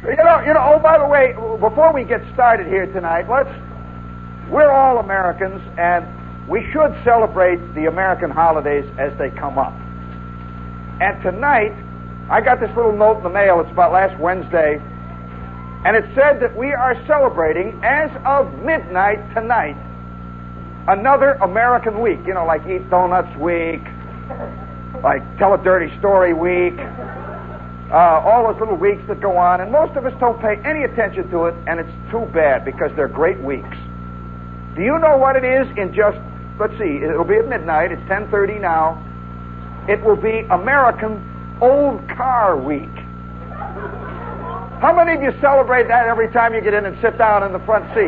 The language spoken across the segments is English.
Oh, by the way, before we get started here tonight, we're all Americans, and we should celebrate the American holidays as they come up. And tonight, I got this little note in the mail. It's about last Wednesday, and it said that we are celebrating, as of midnight tonight, another American week. Like Eat Donuts Week, like Tell a Dirty Story Week, all those little weeks that go on, and most of us don't pay any attention to it, and it's too bad because they're great weeks. Do you know what it is in just, let's see, it'll be at midnight, it's 10:30 now. It will be American Old Car Week. How many of you celebrate that every time you get in and sit down in the front seat?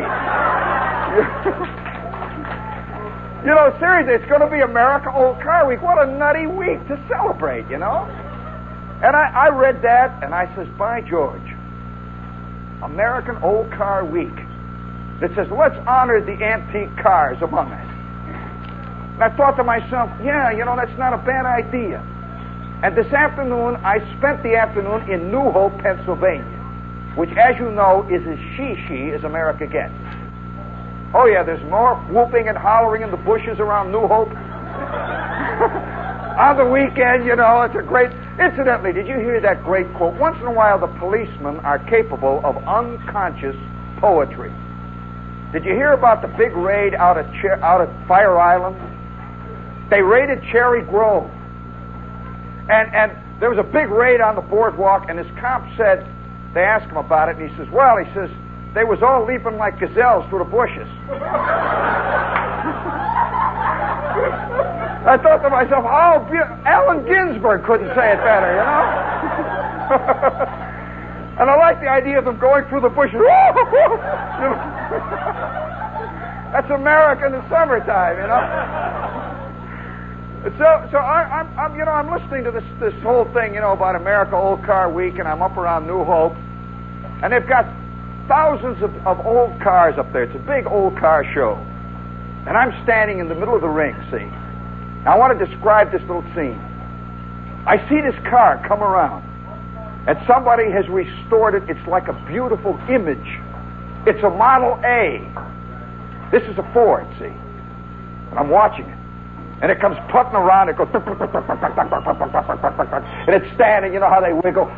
Seriously, it's going to be America Old Car Week. What a nutty week to celebrate, And I read that, and I says, by George, American Old Car Week. It says, let's honor the antique cars among us. And I thought to myself, that's not a bad idea. And this afternoon, I spent the afternoon in New Hope, Pennsylvania, which, as you know, is as she as America gets. Oh, yeah, there's more whooping and hollering in the bushes around New Hope. On the weekend, it's a great... Incidentally, did you hear that great quote? Once in a while, the policemen are capable of unconscious poetry. Did you hear about the big raid out at Fire Island? They raided Cherry Grove. And there was a big raid on the boardwalk, and his cop said, they asked him about it, and he says, they was all leaping like gazelles through the bushes. I thought to myself, Allen Ginsberg couldn't say it better, And I like the idea of them going through the bushes. That's America in the summertime, So I'm listening to this whole thing, about America Old Car Week, and I'm up around New Hope, and they've got thousands of old cars up there. It's a big old car show, and I'm standing in the middle of the ring. See, now I want to describe this little scene. I see this car come around, and somebody has restored it. It's like a beautiful image. It's a Model A. This is a Ford, see, and I'm watching it. And it comes putting around, it goes, and it's standing, how they wiggle.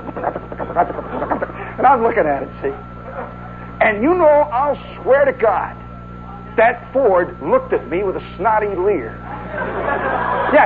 And I'm looking at it, see. And I'll swear to God, that Ford looked at me with a snotty leer. Yeah,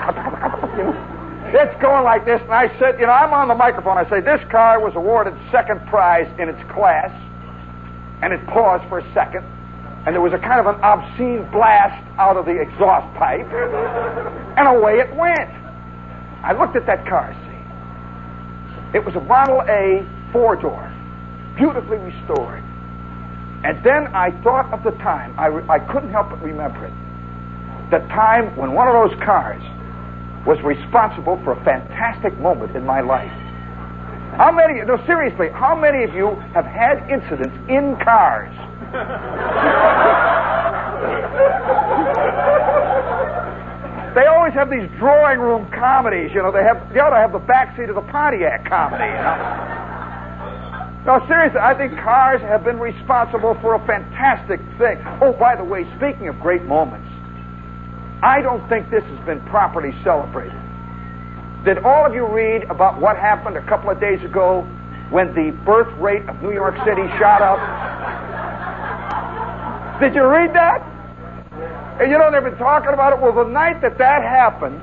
it's going like this, and I said, I'm on the microphone, I say, this car was awarded second prize in its class, and it paused for a second. And there was a kind of an obscene blast out of the exhaust pipe, and away it went. I looked at that car, see. It was a Model A 4-door, beautifully restored. And then I thought of the time, I couldn't help but remember it, the time when one of those cars was responsible for a fantastic moment in my life. Seriously, how many of you have had incidents in cars? They always have these drawing room comedies, they ought to have the backseat of the Pontiac comedy, No, seriously, I think cars have been responsible for a fantastic thing. Oh, by the way, speaking of great moments, I don't think this has been properly celebrated. Did all of you read about what happened a couple of days ago when the birth rate of New York City shot up? Did you read that? And they've been talking about it. Well, the night that happened,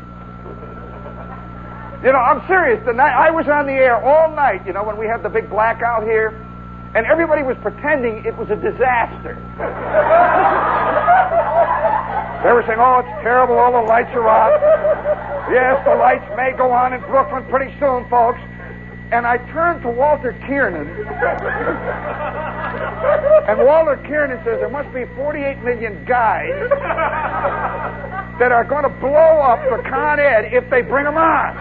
I'm serious. The night I was on the air all night, when we had the big blackout here, and everybody was pretending it was a disaster. They were saying, oh, it's terrible, all the lights are off. Yes, the lights may go on in Brooklyn pretty soon, folks. And I turned to Walter Kiernan, and Walter Kiernan says there must be 48 million guys that are going to blow up for Con Ed if they bring them on.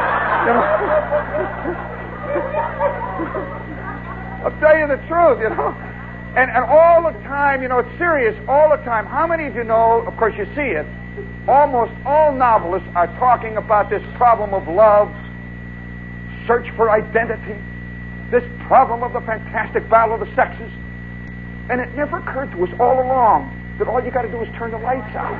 I'll tell you the truth, And all the time, it's serious, all the time. How many of you know, of course you see it, almost all novelists are talking about this problem of love, search for identity, this problem of the fantastic battle of the sexes. And it never occurred to us all along that all you got to do is turn the lights out.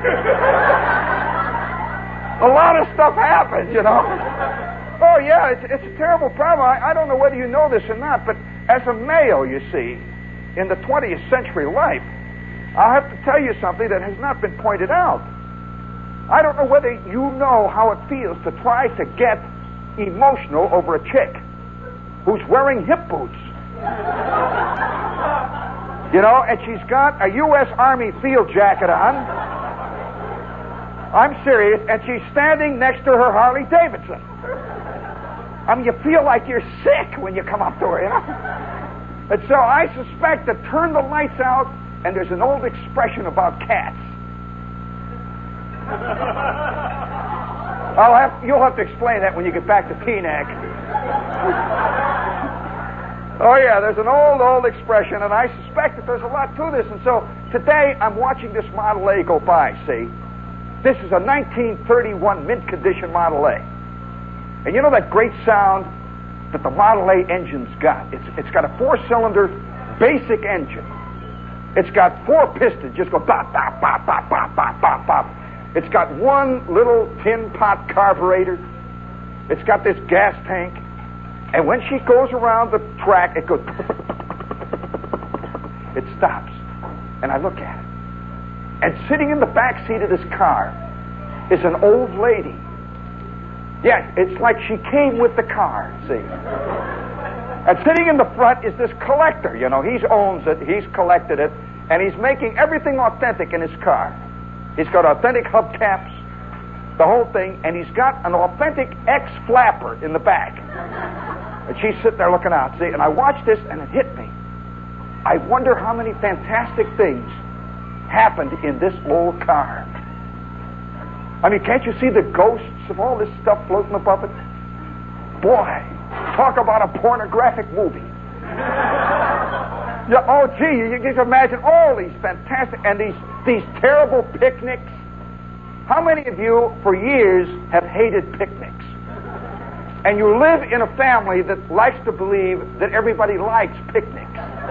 A lot of stuff happens, you know. Oh, yeah, it's a terrible problem. I don't know whether you know this or not, but as a male, you see, in the 20th century life, I'll have to tell you something that has not been pointed out. I don't know whether you know how it feels to try to get emotional over a chick who's wearing hip boots. You know, and she's got a U.S. Army field jacket on. I'm serious. And she's standing next to her Harley Davidson. I mean, you feel like you're sick when you come up to her, you know? And so I suspect that turn the lights out, and there's an old expression about cats. You'll have to explain that when you get back to Teaneck. Oh, yeah, there's an old expression, and I suspect that there's a lot to this. And so today I'm watching this Model A go by, see? This is a 1931 mint condition Model A. And you know that great sound that the Model A engine's got? It's got a 4-cylinder basic engine. It's got 4 pistons, just go bop, bop, bop, bop, bop, bop, bop, bop. It's got one little tin pot carburetor. It's got this gas tank. And when she goes around the track, it goes... It stops. And I look at it. And sitting in the back seat of this car is an old lady. Yeah, it's like she came with the car, see? And sitting in the front is this collector. You know, he owns it, he's collected it, and he's making everything authentic in his car. He's got authentic hubcaps, the whole thing, and he's got an authentic X-flapper in the back. And she's sitting there looking out, see? And I watched this, and it hit me. I wonder how many fantastic things happened in this old car. I mean, can't you see the ghosts of all this stuff floating above it? Boy, talk about a pornographic movie. Yeah, oh, gee, you can imagine all these fantastic, and these terrible picnics. How many of you, for years, have hated picnics? And you live in a family that likes to believe that everybody likes picnics.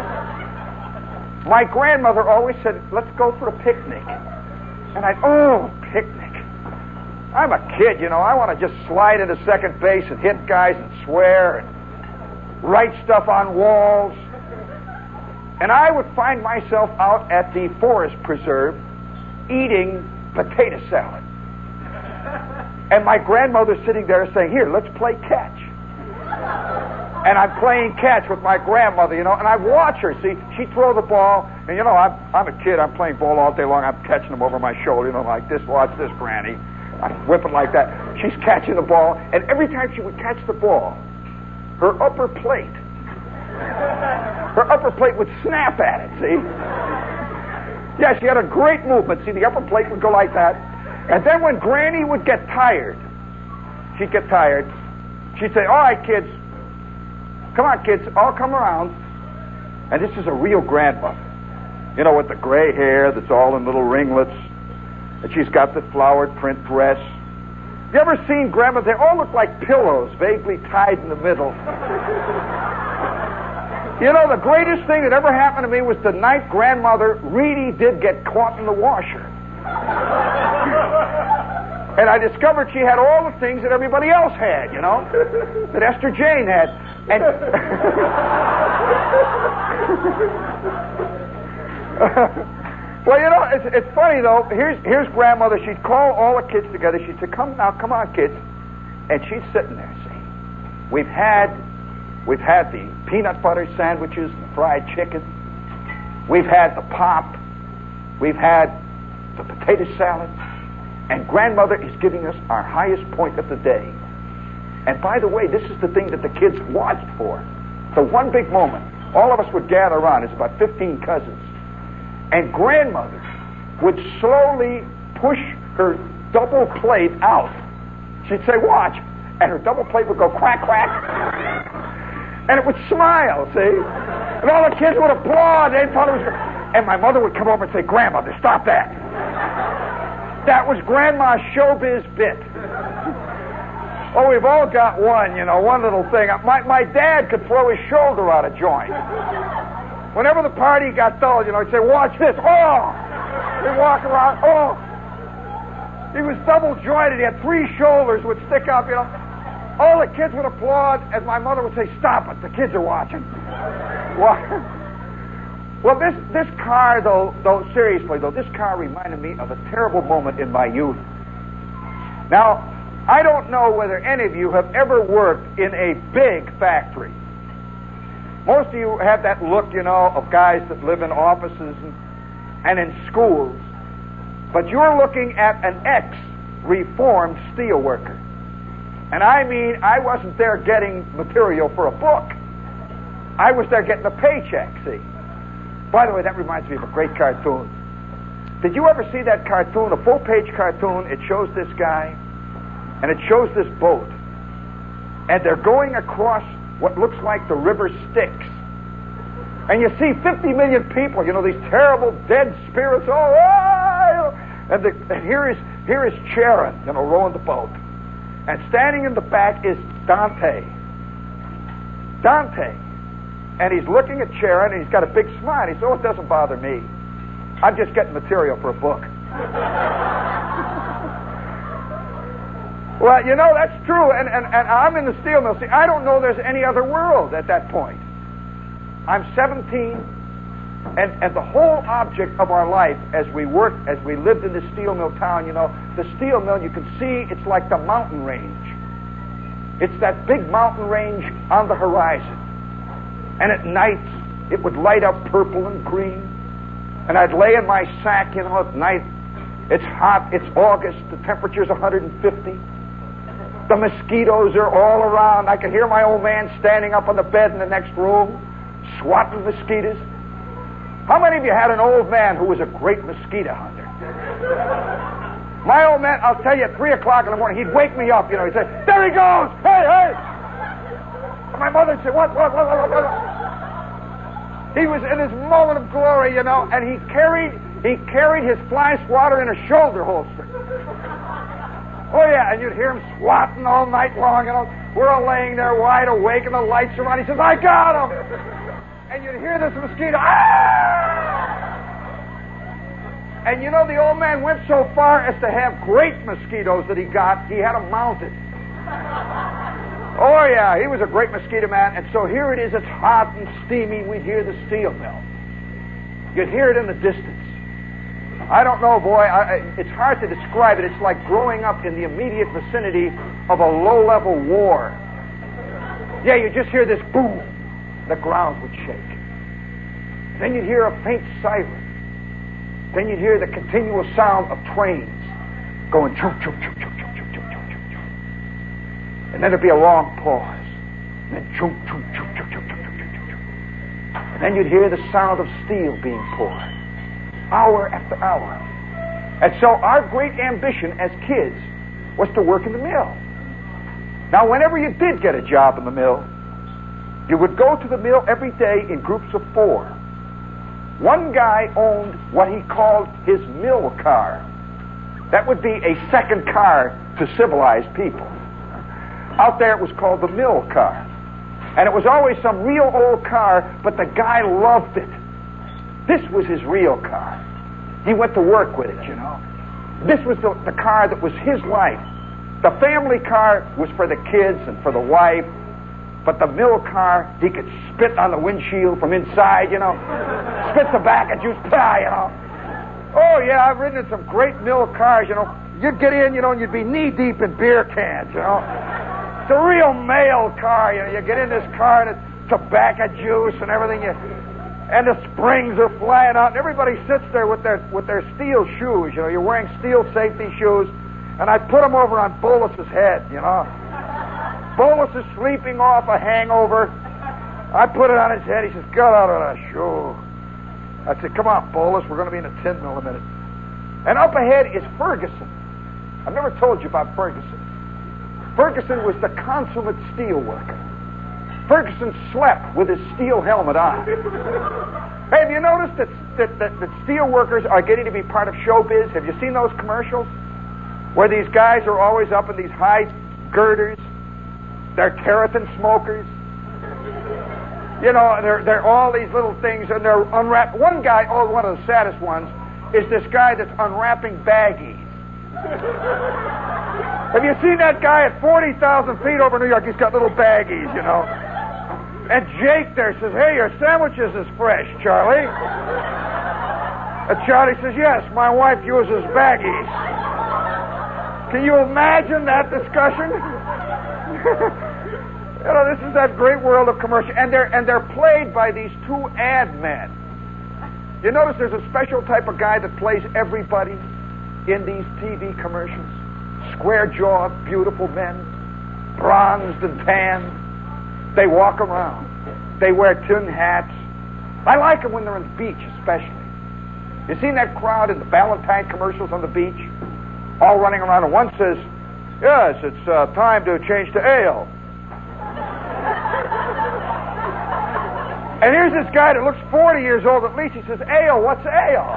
My grandmother always said, let's go for a picnic. And picnic. I'm a kid, you know. I want to just slide into second base and hit guys and swear and write stuff on walls. And I would find myself out at the forest preserve eating potato salad. And my grandmother's sitting there saying, here, let's play catch. And I'm playing catch with my grandmother, you know, and I watch her, see, she'd throw the ball, and you know, I'm a kid, I'm playing ball all day long, I'm catching them over my shoulder, you know, like this, watch this, Granny. I'm whipping like that. She's catching the ball, and every time she would catch the ball, her upper plate would snap at it, see? Yeah, she had a great movement, see, the upper plate would go like that. And then when Granny would get tired, she'd say, all right, kids, come on, kids, all come around. And this is a real grandmother, you know, with the gray hair that's all in little ringlets. And she's got the flowered print dress. You ever seen grandmas? They all look like pillows, vaguely tied in the middle. You know, the greatest thing that ever happened to me was the night grandmother really did get caught in the washer. And I discovered she had all the things that everybody else had, you know, that Esther Jane had. And well, you know, it's funny though. Here's grandmother. She'd call all the kids together. She'd say, "Come on, kids," and she's sitting there saying, "We've had the peanut butter sandwiches, the fried chicken. We've had the pop. We've had the potato salad, and grandmother is giving us our highest point of the day. And by the way, this is the thing that the kids watched for. So one big moment, all of us would gather around. It's about 15 cousins. And grandmother would slowly push her double plate out. She'd say, watch. And her double plate would go crack, crack. And it would smile, see? And all the kids would applaud. They thought it was... And my mother would come over and say, Grandmother, stop that. That was Grandma's showbiz bit. Oh, we've all got one, one little thing. My dad could throw his shoulder out of joint. Whenever the party got dull, he'd say, watch this. Oh! He'd walk around. Oh! He was double jointed. He had 3 shoulders would stick up, All the kids would applaud, and my mother would say, stop it, the kids are watching. Well, this car, though, seriously, this car reminded me of a terrible moment in my youth. Now, I don't know whether any of you have ever worked in a big factory. Most of you have that look, of guys that live in offices and in schools. But you're looking at an ex-reformed steelworker. And I mean, I wasn't there getting material for a book. I was there getting a paycheck, see. By the way, that reminds me of a great cartoon. Did you ever see that cartoon, a full-page cartoon? It shows this guy, and it shows this boat. And they're going across what looks like the river Styx. And you see 50 million people, these terrible dead spirits. And here is Charon, rowing the boat. And standing in the back is Dante. And he's looking at Charon, and he's got a big smile. He says, it doesn't bother me. I'm just getting material for a book. Well, that's true. And I'm in the steel mill. See, I don't know there's any other world at that point. I'm 17, and the whole object of our life as we lived in the steel mill town, the steel mill, you can see it's like the mountain range. It's that big mountain range on the horizon. And at night, it would light up purple and green. And I'd lay in my sack, at night. It's hot, it's August, the temperature's 150. The mosquitoes are all around. I can hear my old man standing up on the bed in the next room, swatting mosquitoes. How many of you had an old man who was a great mosquito hunter? My old man, I'll tell you, at 3 o'clock in the morning, he'd wake me up, he'd say, there he goes! Hey! And my mother would say, what? He was in his moment of glory, and he carried his fly swatter in a shoulder holster. Oh, yeah, and you'd hear him swatting all night long, We're all laying there wide awake, and the lights are on. He says, I got him! And you'd hear this mosquito, And the old man went so far as to have great mosquitoes that he had them mounted. Oh, yeah, he was a great mosquito man. And so here it is, it's hot and steamy. We'd hear the steel mill. You'd hear it in the distance. I don't know, boy, it's hard to describe it. It's like growing up in the immediate vicinity of a low-level war. Yeah, you just hear this boom. The ground would shake. Then you'd hear a faint siren. Then you'd hear the continual sound of trains going choo choo choo choo choo choo choo choo choo. And then there'd be a long pause. And then choo choo choo choo choo choo choo choo. And then you'd hear the sound of steel being poured, hour after hour. And so our great ambition as kids was to work in the mill. Now, whenever you did get a job in the mill, you would go to the mill every day in groups of 4. One guy owned what he called his mill car. That would be a second car to civilized people. Out there it was called the mill car. And it was always some real old car, but the guy loved it. This was his real car. He went to work with it, This was the car that was his life. The family car was for the kids and for the wife. But the mill car, he could spit on the windshield from inside, spit tobacco juice, Oh, yeah, I've ridden in some great mill cars, You'd get in, and you'd be knee-deep in beer cans, It's a real male car, You get in this car, and it's tobacco juice and everything, and the springs are flying out, and everybody sits there with their steel shoes, You're wearing steel safety shoes, and I put them over on Bolus's head, Bolus is sleeping off a hangover. I put it on his head. He says, get out of that shoe. I said, come on, Bolus. We're going to be in a tin mill in a minute. And up ahead is Ferguson. I've never told you about Ferguson. Ferguson was the consummate steel worker. Ferguson slept with his steel helmet on. Hey, have you noticed that steel workers are getting to be part of showbiz? Have you seen those commercials? Where these guys are always up in these high girders. They're terrapin smokers. You know, they're all these little things, and they're unwrapped. One guy, one of the saddest ones, is this guy that's unwrapping baggies. Have you seen that guy at 40,000 feet over New York? He's got little baggies, you know. And Jake there says, "Hey, your sandwiches is fresh, Charlie." And Charlie says, "Yes, my wife uses baggies." Can you imagine that discussion? You know, this is that great world of commercial, and they're played by these two ad men. You notice there's a special type of guy that plays everybody in these TV commercials. Square-jawed, beautiful men, bronzed and tanned. They walk around. They wear tin hats. I like them when they're on the beach, especially. You seen that crowd in the Valentine commercials on the beach? All running around, and one says, "Yes, it's time to change to ale." And here's this guy that looks 40 years old at least. He says, "Ale, what's ale?"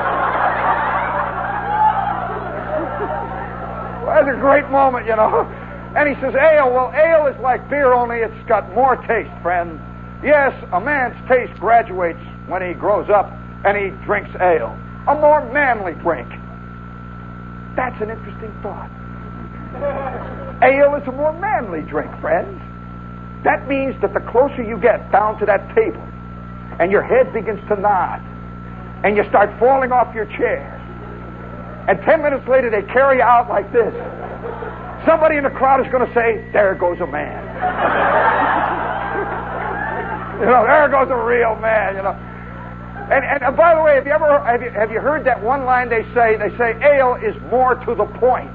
Well, that's a great moment, you know. And he says, "Ale, well, ale is like beer, only it's got more taste, friend. Yes, a man's taste graduates when he grows up and he drinks ale. A more manly drink." That's an interesting thought. Ale is a more manly drink, friends. That means that the closer you get down to that table and your head begins to nod and you start falling off your chair, and 10 minutes later they carry you out like this, somebody in the crowd is going to say, "There goes a man." You know, there goes a real man, you know. And by the way, have you heard that one line they say? They say, "Ale is more to the point."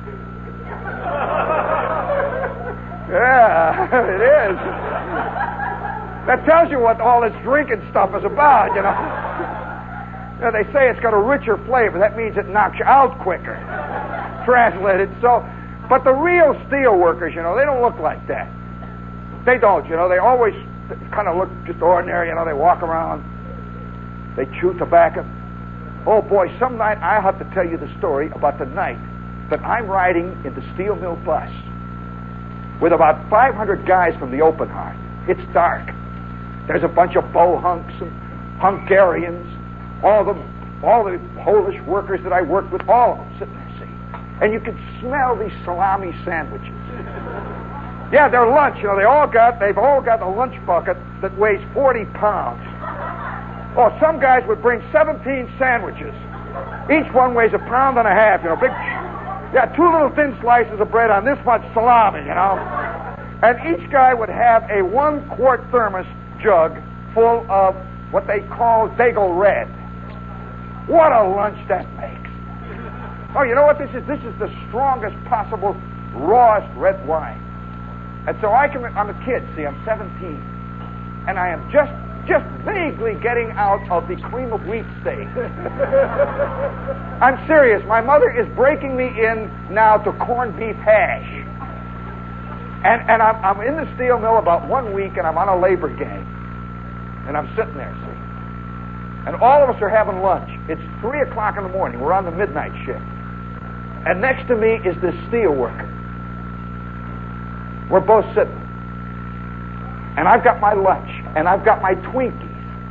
Yeah, it is. That tells you what all this drinking stuff is about, you know. You know, they say it's got a richer flavor. That means it knocks you out quicker. Translated. So, but the real steel workers, you know, they don't look like that. They don't, you know. They always kind of look just ordinary, you know. They walk around. They chew tobacco. Oh, boy, some night I'll have to tell you the story about the night that I'm riding in the steel mill bus with about 500 guys from the Open Heart. It's dark. There's a bunch of bohunks and Hungarians, all the Polish workers that I worked with, all of them sitting there, see. And you can smell these salami sandwiches. Yeah, their lunch, you know, they've all got a lunch bucket that weighs 40 pounds. Oh, some guys would bring 17 sandwiches. Each one weighs 1.5 pounds, you know, big. Yeah, 2 little thin slices of bread on this much salami, you know. And each guy would have a 1-quart thermos jug full of what they call Dago Red. What a lunch that makes. Oh, you know what this is? This is the strongest possible, rawest red wine. And so I'm a kid, see, I'm 17. And I am just vaguely getting out of the cream of wheat stage. I'm serious. My mother is breaking me in now to corned beef hash. And I'm in the steel mill about 1 week, and I'm on a labor gang. And I'm sitting there, see. And all of us are having lunch. It's 3 o'clock in the morning. We're on the midnight shift. And next to me is this steel worker. We're both sitting. And I've got my lunch, and I've got my Twinkies.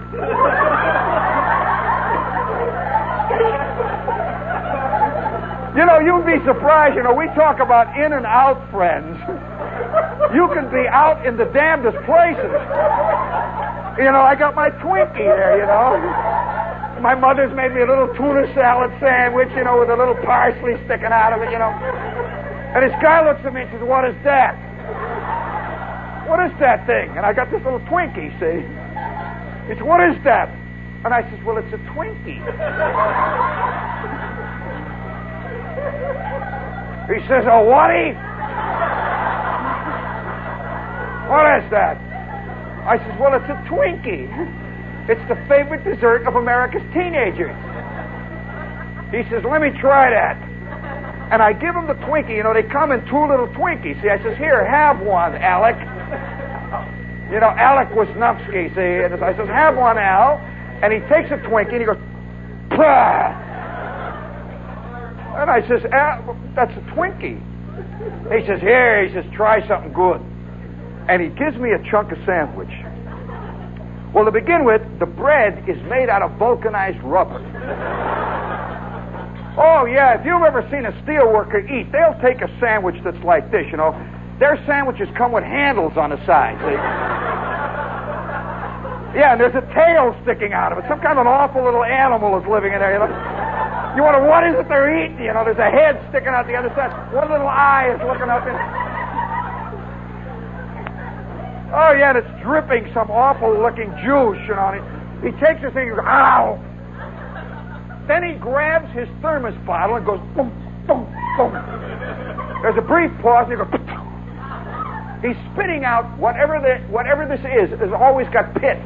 You know, you'd be surprised. You know, we talk about in and out friends. You can be out in the damnedest places. You know, I got my Twinkie there, you know. My mother's made me a little tuna salad sandwich, you know, with a little parsley sticking out of it, you know. And this guy looks at me and says, "What is that?" "What is that thing?" And I got this little Twinkie, see? He said, "What is that?" And I says, "Well, it's a Twinkie." He says, "A whaty?" "What is that?" I says, "Well, it's a Twinkie. It's the favorite dessert of America's teenagers." He says, "Let me try that." And I give him the Twinkie. You know, they come in 2 little Twinkies. See, I says, "Here, have one, Alec." You know, Alec Wisniewski, see. And I says, "Have one, Al." And he takes a Twinkie and he goes, "Pah!" And I says, "Al, that's a Twinkie." He says, here, he says, try something good. And he gives me a chunk of sandwich. Well, to begin with, the bread is made out of vulcanized rubber. Oh, yeah, if you've ever seen a steelworker eat, they'll take a sandwich that's like this, you know. Their sandwiches come with handles on the side, see? Yeah, and there's a tail sticking out of it. Some kind of an awful little animal is living in there, you know. You wonder, what is it they're eating? You know, there's a head sticking out the other side. One little eye is looking up in. Oh, yeah, and it's dripping some awful-looking juice, you know. And he takes this thing and goes, ow! Then he grabs his thermos bottle and goes, boom, boom, boom. There's a brief pause, and he goes, he's spitting out whatever this is has always got pits.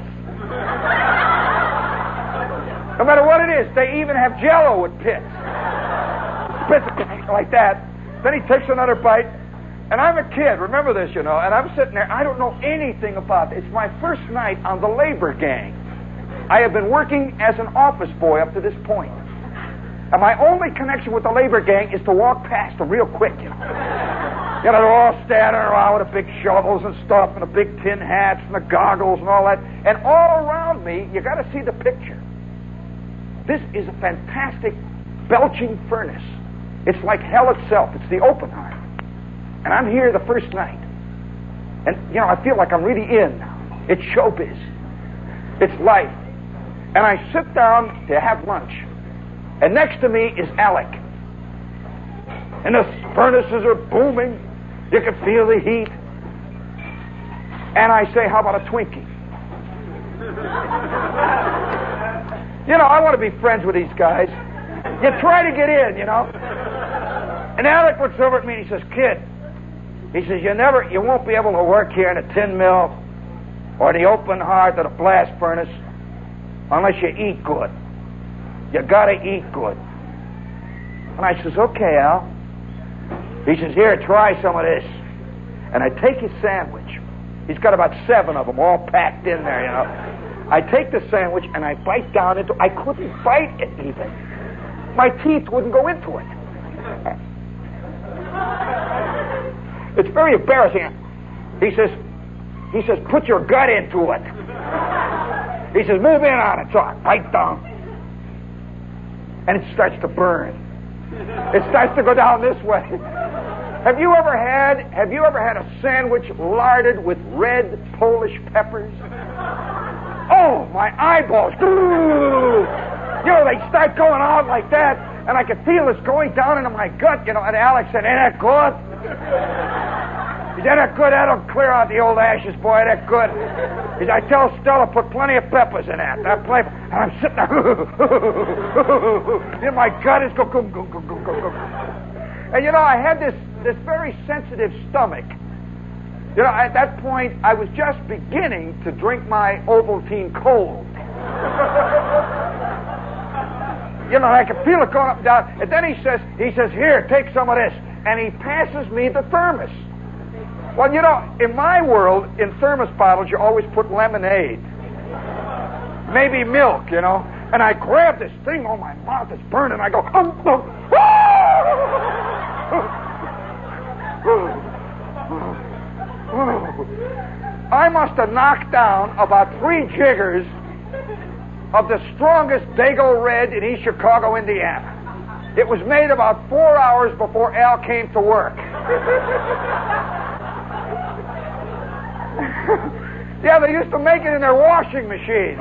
No matter what it is, they even have Jell-O with pits. Spits like that. Then he takes another bite. And I'm a kid, remember this, you know, and I'm sitting there, I don't know anything about it. It's my first night on the labor gang. I have been working as an office boy up to this point. And my only connection with the labor gang is to walk past them real quick, you know. You know, they're all standing around with the big shovels and stuff and the big tin hats and the goggles and all that. And all around me, you got to see the picture. This is a fantastic belching furnace. It's like hell itself. It's the Oppenheimer. And I'm here the first night. And, you know, I feel like I'm really in now. It's showbiz. It's life. And I sit down to have lunch. And next to me is Alec. And the furnaces are booming. You can feel the heat. And I say, how about a Twinkie? You know, I want to be friends with these guys. You try to get in, you know. And Alec looks over at me and he says, kid, he says, you won't be able to work here in a tin mill or the open hearth or the blast furnace unless you eat good. You gotta eat good. And I says, okay, Al. He says, here, try some of this. And I take his sandwich. He's got about 7 of them all packed in there, you know. I take the sandwich and I bite down into it. I couldn't bite it even. My teeth wouldn't go into it. It's very embarrassing. He says, put your gut into it. He says, move in on it. So I bite down. And it starts to burn. It starts to go down this way. Have you ever had a sandwich larded with red Polish peppers? Oh, my eyeballs. You know, they start going out like that, and I could feel this going down into my gut, you know, and Alex said, ain't that good? He said, that good? That'll clear out the old ashes, boy, that good. He said, I tell Stella, put plenty of peppers in that. And I'm sitting there, and my gut is go. And, you know, I had this very sensitive stomach. You know, at that point, I was just beginning to drink my Ovaltine cold. You know, I could feel it going up and down. And then he says, here, take some of this. And he passes me the thermos. Well, you know, in my world, in thermos bottles, you always put lemonade. Maybe milk, you know. And I grab this thing, oh, my mouth is burning. I go, I must have knocked down about 3 jiggers of the strongest Dago Red in East Chicago, Indiana. It was made about 4 hours before Al came to work. Yeah, they used to make it in their washing machine.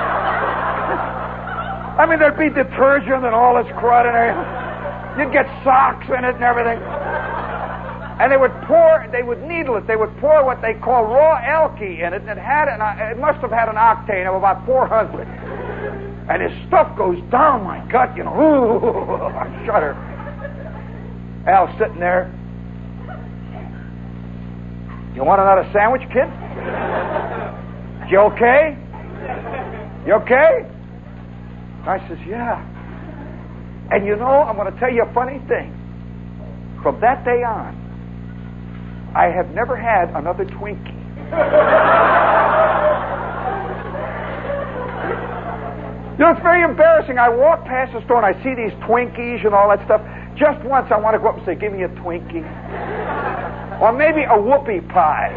I mean, there'd be detergent and all this crud in there. You'd get socks in it and everything. And they would needle it. They would pour what they call raw alky in it, and it must have had an octane of about 400. And this stuff goes down my gut, you know. Ooh, I shudder. Al's sitting there. You want another sandwich, kid? You okay? You okay? I says, yeah. And you know, I'm going to tell you a funny thing. From that day on, I have never had another Twinkie. You know, it's very embarrassing. I walk past the store and I see these Twinkies and all that stuff. Just once I want to go up and say, give me a Twinkie. Or maybe a whoopie pie.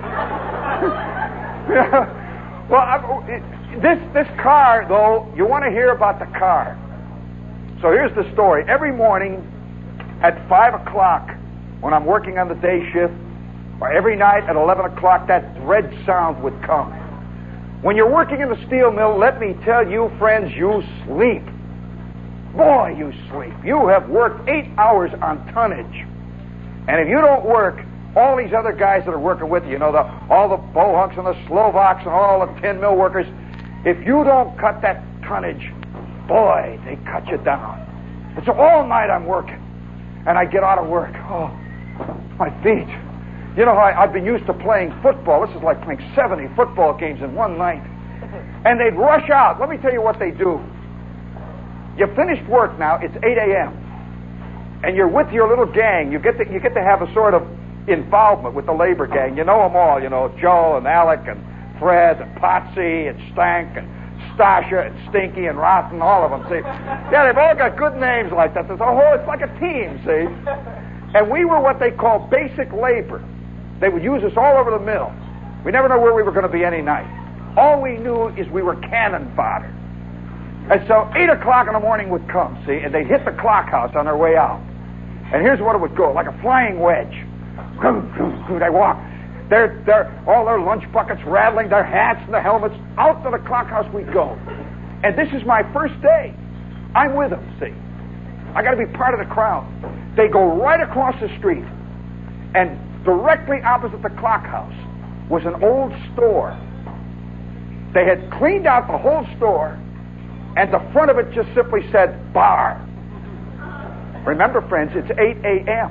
Well, this car, though, you want to hear about the car. So here's the story. Every morning at 5 o'clock, when I'm working on the day shift, or every night at 11 o'clock, that dread sound would come. When you're working in the steel mill, let me tell you, friends, you sleep. Boy, you sleep. You have worked 8 hours on tonnage. And if you don't work, all these other guys that are working with you, all the Bohunks and the Slovaks and all the tin mill workers, if you don't cut that tonnage, boy, they cut you down. And so all night I'm working. And I get out of work. Oh, my feet. I've been used to playing football. This is like playing 70 football games in one night. And they'd rush out. Let me tell you what they do. You finished work now. It's 8 a.m. And you're with your little gang. You get to have a sort of involvement with the labor gang. You know them all. Joe and Alec and Fred and Potsy and Stank and Stasha and Stinky and Rotten, all of them, see? Yeah, they've all got good names like that. It's like a team, see? And we were what they call basic labor. They would use us all over the mill. We never know where we were going to be any night. All we knew is we were cannon fodder. And so 8 o'clock in the morning would come, see, and they'd hit the clock house on their way out. And here's what it would go, like a flying wedge. They walk. All their lunch buckets rattling, their hats and their helmets. Out to the clock house we go. And this is my first day. I'm with them, see. I got to be part of the crowd. They go right across the street. And directly opposite the clock house was an old store. They had cleaned out the whole store, and the front of it just simply said bar. Remember, friends, it's 8 a.m.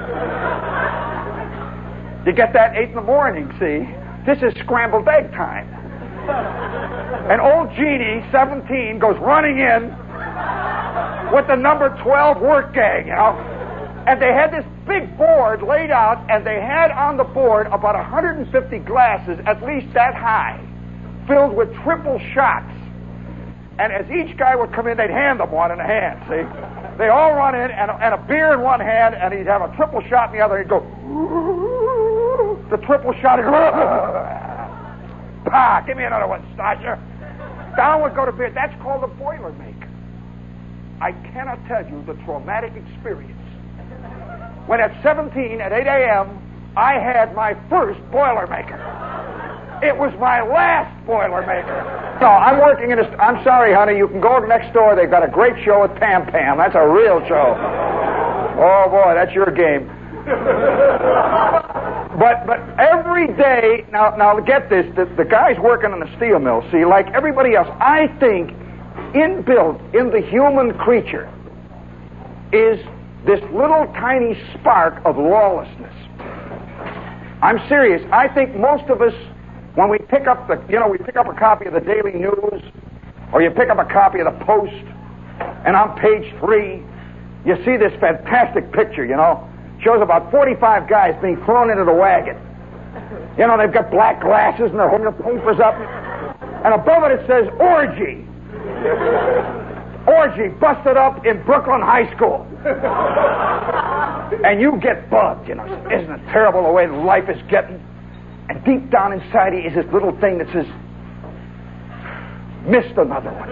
You get that 8 in the morning, see? This is scrambled egg time. And old Jeannie, 17, goes running in with the number 12 work gang, And they had this big board laid out, and they had on the board about 150 glasses, at least that high, filled with triple shots. And as each guy would come in, they'd hand them one in a hand, see? They all run in, and a beer in one hand, and he'd have a triple shot in the other. He'd go, the triple shot, he'd go, pa, give me another one, Stasha. Down would go to beer. That's called a Boilermaker. I cannot tell you the traumatic experience. When at 17, at 8 a.m., I had my first Boilermaker. It was my last Boilermaker. No, I'm working in I'm sorry, honey, you can go next door. They've got a great show with Pam Pam. That's a real show. Oh, boy, that's your game. But every day, now get this, the guys working in the steel mill, see, like everybody else, I think inbuilt in the human creature is this little tiny spark of lawlessness. I'm serious. I think most of us, when we pick up we pick up a copy of the Daily News, or you pick up a copy of the Post, and on page 3, you see this fantastic picture, shows about 45 guys being thrown into the wagon. They've got black glasses and they're holding their papers up, and above it says orgy. Orgy busted up in Brooklyn High School. And you get bugged, Isn't it terrible the way life is getting? And deep down inside you is this little thing that says, missed another one.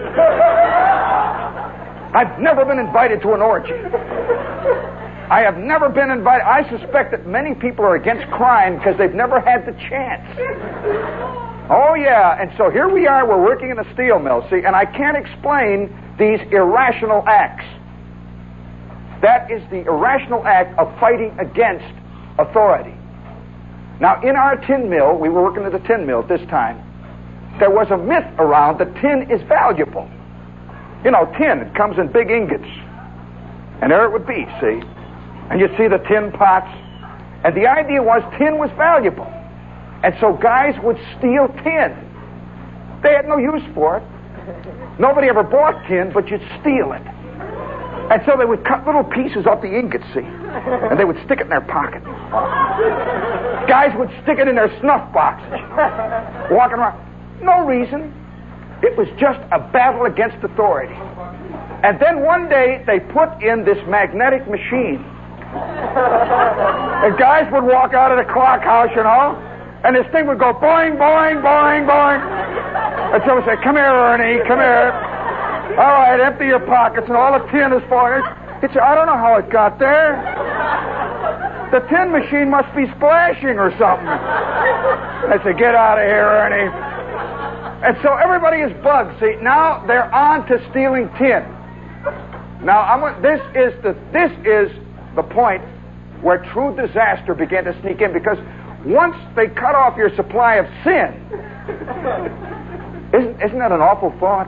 I've never been invited to an orgy. I have never been invited. I suspect that many people are against crime because they've never had the chance. Oh, yeah. And so here we are, we're working in a steel mill, see, and I can't explain these irrational acts. That is the irrational act of fighting against authority. Now, in our tin mill, we were working at the tin mill at this time, there was a myth around that tin is valuable. Tin, it comes in big ingots. And there it would be, see? And you'd see the tin pots. And the idea was tin was valuable. And so guys would steal tin. They had no use for it. Nobody ever bought tin, but you'd steal it. And so they would cut little pieces off the ingot, see? And they would stick it in their pocket. Guys would stick it in their snuff boxes. Walking around. No reason. It was just a battle against authority. And then one day they put in this magnetic machine. And guys would walk out of the clock house, and this thing would go boing, boing, boing, boing. And so we'd say, come here, Ernie, come here. All right, empty your pockets, and all the tin is falling. He'd say, I don't know how it got there. The tin machine must be splashing or something. I said, get out of here, Ernie. And so everybody is bugged. See, now they're on to stealing tin. Now, this is the point where true disaster began to sneak in, because once they cut off your supply of sin, isn't that an awful thought?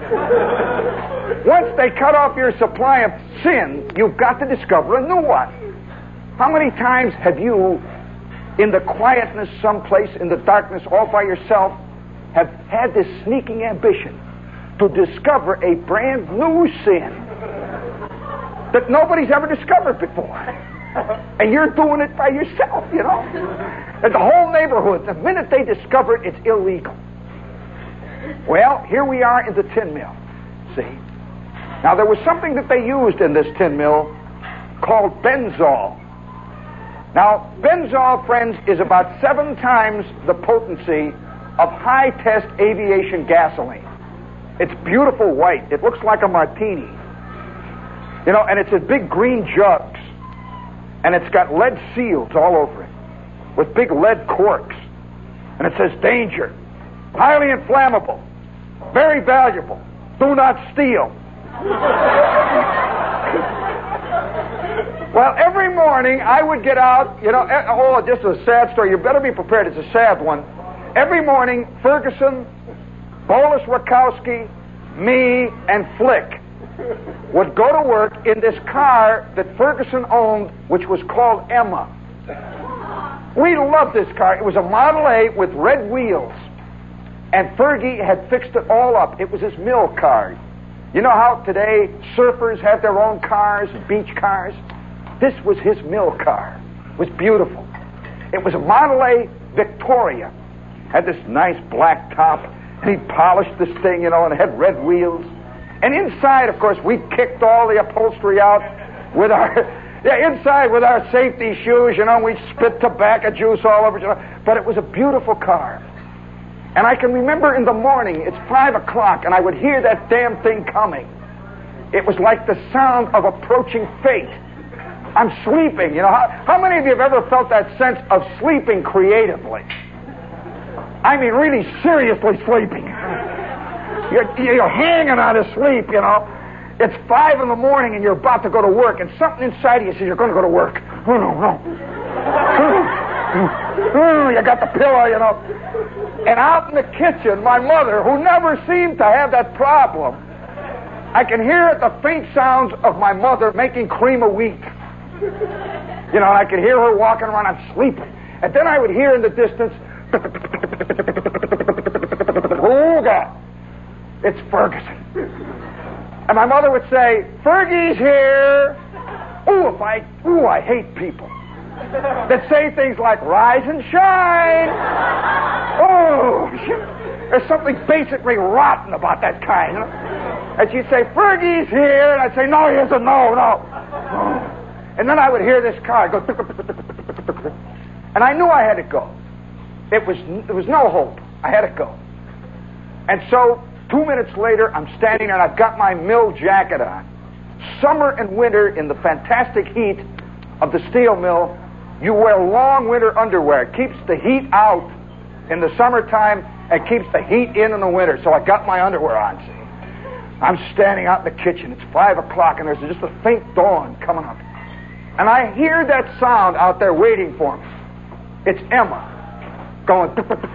Once they cut off your supply of sin, you've got to discover a new one. How many times have you, in the quietness someplace, in the darkness, all by yourself, have had this sneaking ambition to discover a brand new sin that nobody's ever discovered before? And you're doing it by yourself, And the whole neighborhood, the minute they discover it, it's illegal. Well, here we are in the tin mill, see? Now, there was something that they used in this tin mill called benzol. Now, benzol, friends, is about 7 times the potency of high-test aviation gasoline. It's beautiful white. It looks like a martini. And it's in big green jugs. And it's got lead seals all over it with big lead corks. And it says, danger, highly inflammable, very valuable, do not steal. Well, every morning I would get out, this is a sad story. You better be prepared. It's a sad one. Every morning, Ferguson, Bolus Rakowski, me, and Flick would go to work in this car that Ferguson owned, which was called Emma. We loved this car. It was a Model A with red wheels. And Fergie had fixed it all up. It was his mill car. You know how today surfers have their own cars, beach cars? This was his mill car. It was beautiful. It was a Model A Victoria. Had this nice black top. And he polished this thing, and it had red wheels. And inside, of course, we kicked all the upholstery out with inside with our safety shoes, we spit tobacco juice all over, But it was a beautiful car. And I can remember in the morning, it's 5 o'clock, and I would hear that damn thing coming. It was like the sound of approaching fate. I'm sleeping, How many of you have ever felt that sense of sleeping creatively? I mean, really seriously sleeping. You're hanging on to sleep, It's 5 in the morning and you're about to go to work, and something inside of you says you're going to go to work. Oh, no. You got the pillow, And out in the kitchen, my mother, who never seemed to have that problem, I can hear the faint sounds of my mother making cream of wheat. And I could hear her walking around. I'm sleeping. And then I would hear in the distance, oh, God, it's Ferguson. And my mother would say, Fergie's here. I hate people that say things like, rise and shine. Oh, there's something basically rotten about that kind. And she'd say, Fergie's here. And I'd say, no, he isn't. No. And then I would hear this car go, and I knew I had to go. There was no hope. I had to go. And so 2 minutes later, I'm standing there, and I've got my mill jacket on. Summer and winter, in the fantastic heat of the steel mill, you wear long winter underwear. It keeps the heat out in the summertime and keeps the heat in the winter. So I got my underwear on, see. I'm standing out in the kitchen. It's 5 o'clock, and there's just a faint dawn coming up. And I hear that sound out there waiting for me. It's Emma going.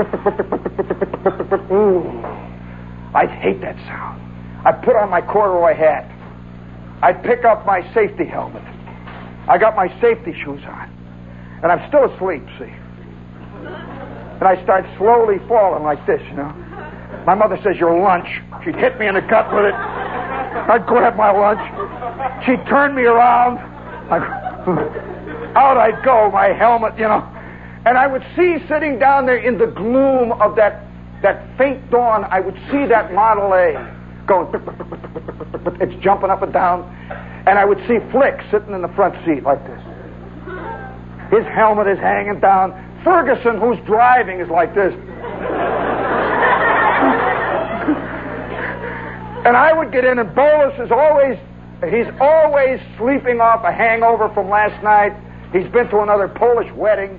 I hate that sound. I put on my corduroy hat. I pick up my safety helmet. I got my safety shoes on. And I'm still asleep, see. And I start slowly falling like this, My mother says, your lunch. She'd hit me in the gut with it. I'd grab my lunch. She'd turn me around. Out I'd go, my helmet, And I would see sitting down there in the gloom of that faint dawn, I would see that Model A going, it's jumping up and down. And I would see Flick sitting in the front seat like this. His helmet is hanging down. Ferguson, who's driving, is like this. And I would get in, and Bolus is always sleeping off a hangover from last night. He's been to another Polish wedding.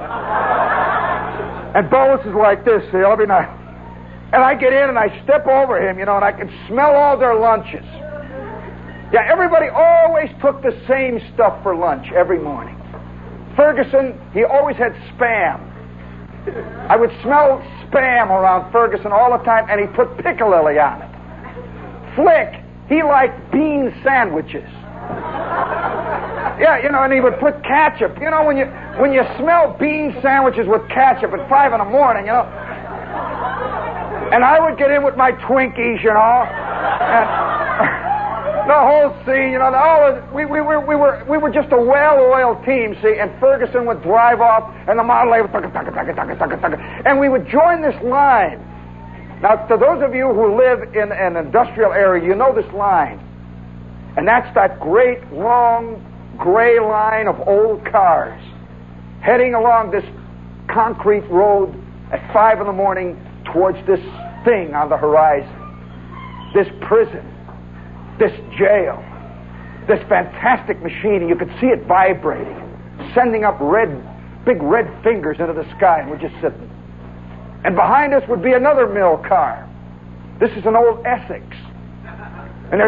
And Bolus is like this, see, every night. And I get in and I step over him, and I can smell all their lunches. Yeah, everybody always took the same stuff for lunch every morning. Ferguson, he always had Spam. I would smell Spam around Ferguson all the time, and he put piccalilli on it. Flick, he liked bean sandwiches. Yeah, and he would put ketchup. When you smell bean sandwiches with ketchup at 5 in the morning, And I would get in with my Twinkies, and the whole scene, we were just a well-oiled team, see, and Ferguson would drive off, and the Model A would and we would join this line. Now, to those of you who live in an industrial area, you know this line. And that's that great, long, gray line of old cars heading along this concrete road at 5 in the morning towards this thing on the horizon. This prison. This jail. This fantastic machine. And you could see it vibrating, sending up big red fingers into the sky, and we're just sitting. And behind us would be another mill car. This is an old Essex. And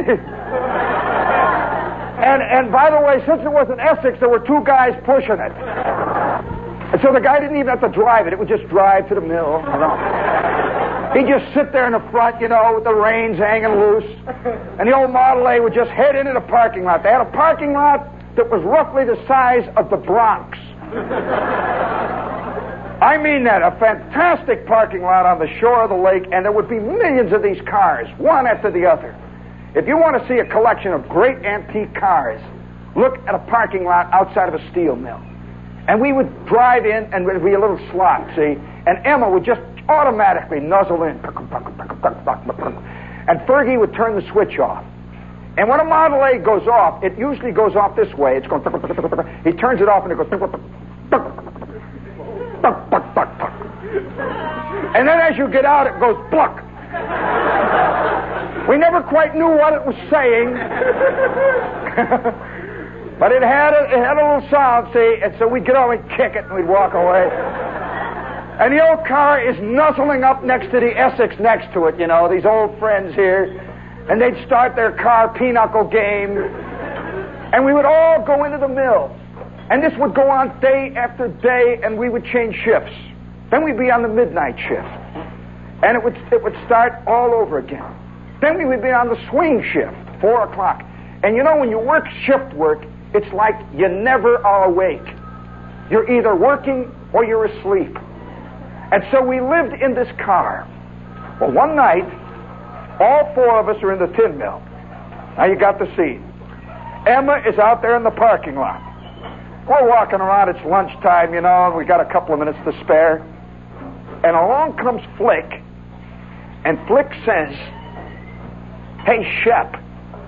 and by the way, since it was an Essex, there were 2 guys pushing it. And so the guy didn't even have to drive it. It would just drive to the mill. He'd just sit there in the front, with the reins hanging loose. And the old Model A would just head into the parking lot. They had a parking lot that was roughly the size of the Bronx. I mean that, a fantastic parking lot on the shore of the lake, and there would be millions of these cars, one after the other. If you want to see a collection of great antique cars, look at a parking lot outside of a steel mill. And we would drive in, and there'd be a little slot, see, and Emma would just automatically nuzzle in. And Fergie would turn the switch off. And when a Model A goes off, it usually goes off this way. It's going... He turns it off, and it goes... And then as you get out, it goes pluck. We never quite knew what it was saying. But it had a little sound, see, and so we'd get over and kick it, and we'd walk away. And the old car is nuzzling up next to the Essex next to it, these old friends here. And they'd start their car pinochle game. And we would all go into the mill. And this would go on day after day, and we would change shifts. Then we'd be on the midnight shift. And it would start all over again. Then we would be on the swing shift, 4 o'clock. And when you work shift work, it's like you never are awake. You're either working or you're asleep. And so we lived in this car. Well, one night, all 4 of us are in the tin mill. Now you got the scene. Emma is out there in the parking lot. We're walking around, it's lunchtime, and we got a couple of minutes to spare. And along comes Flick, and Flick says, "Hey, Shep,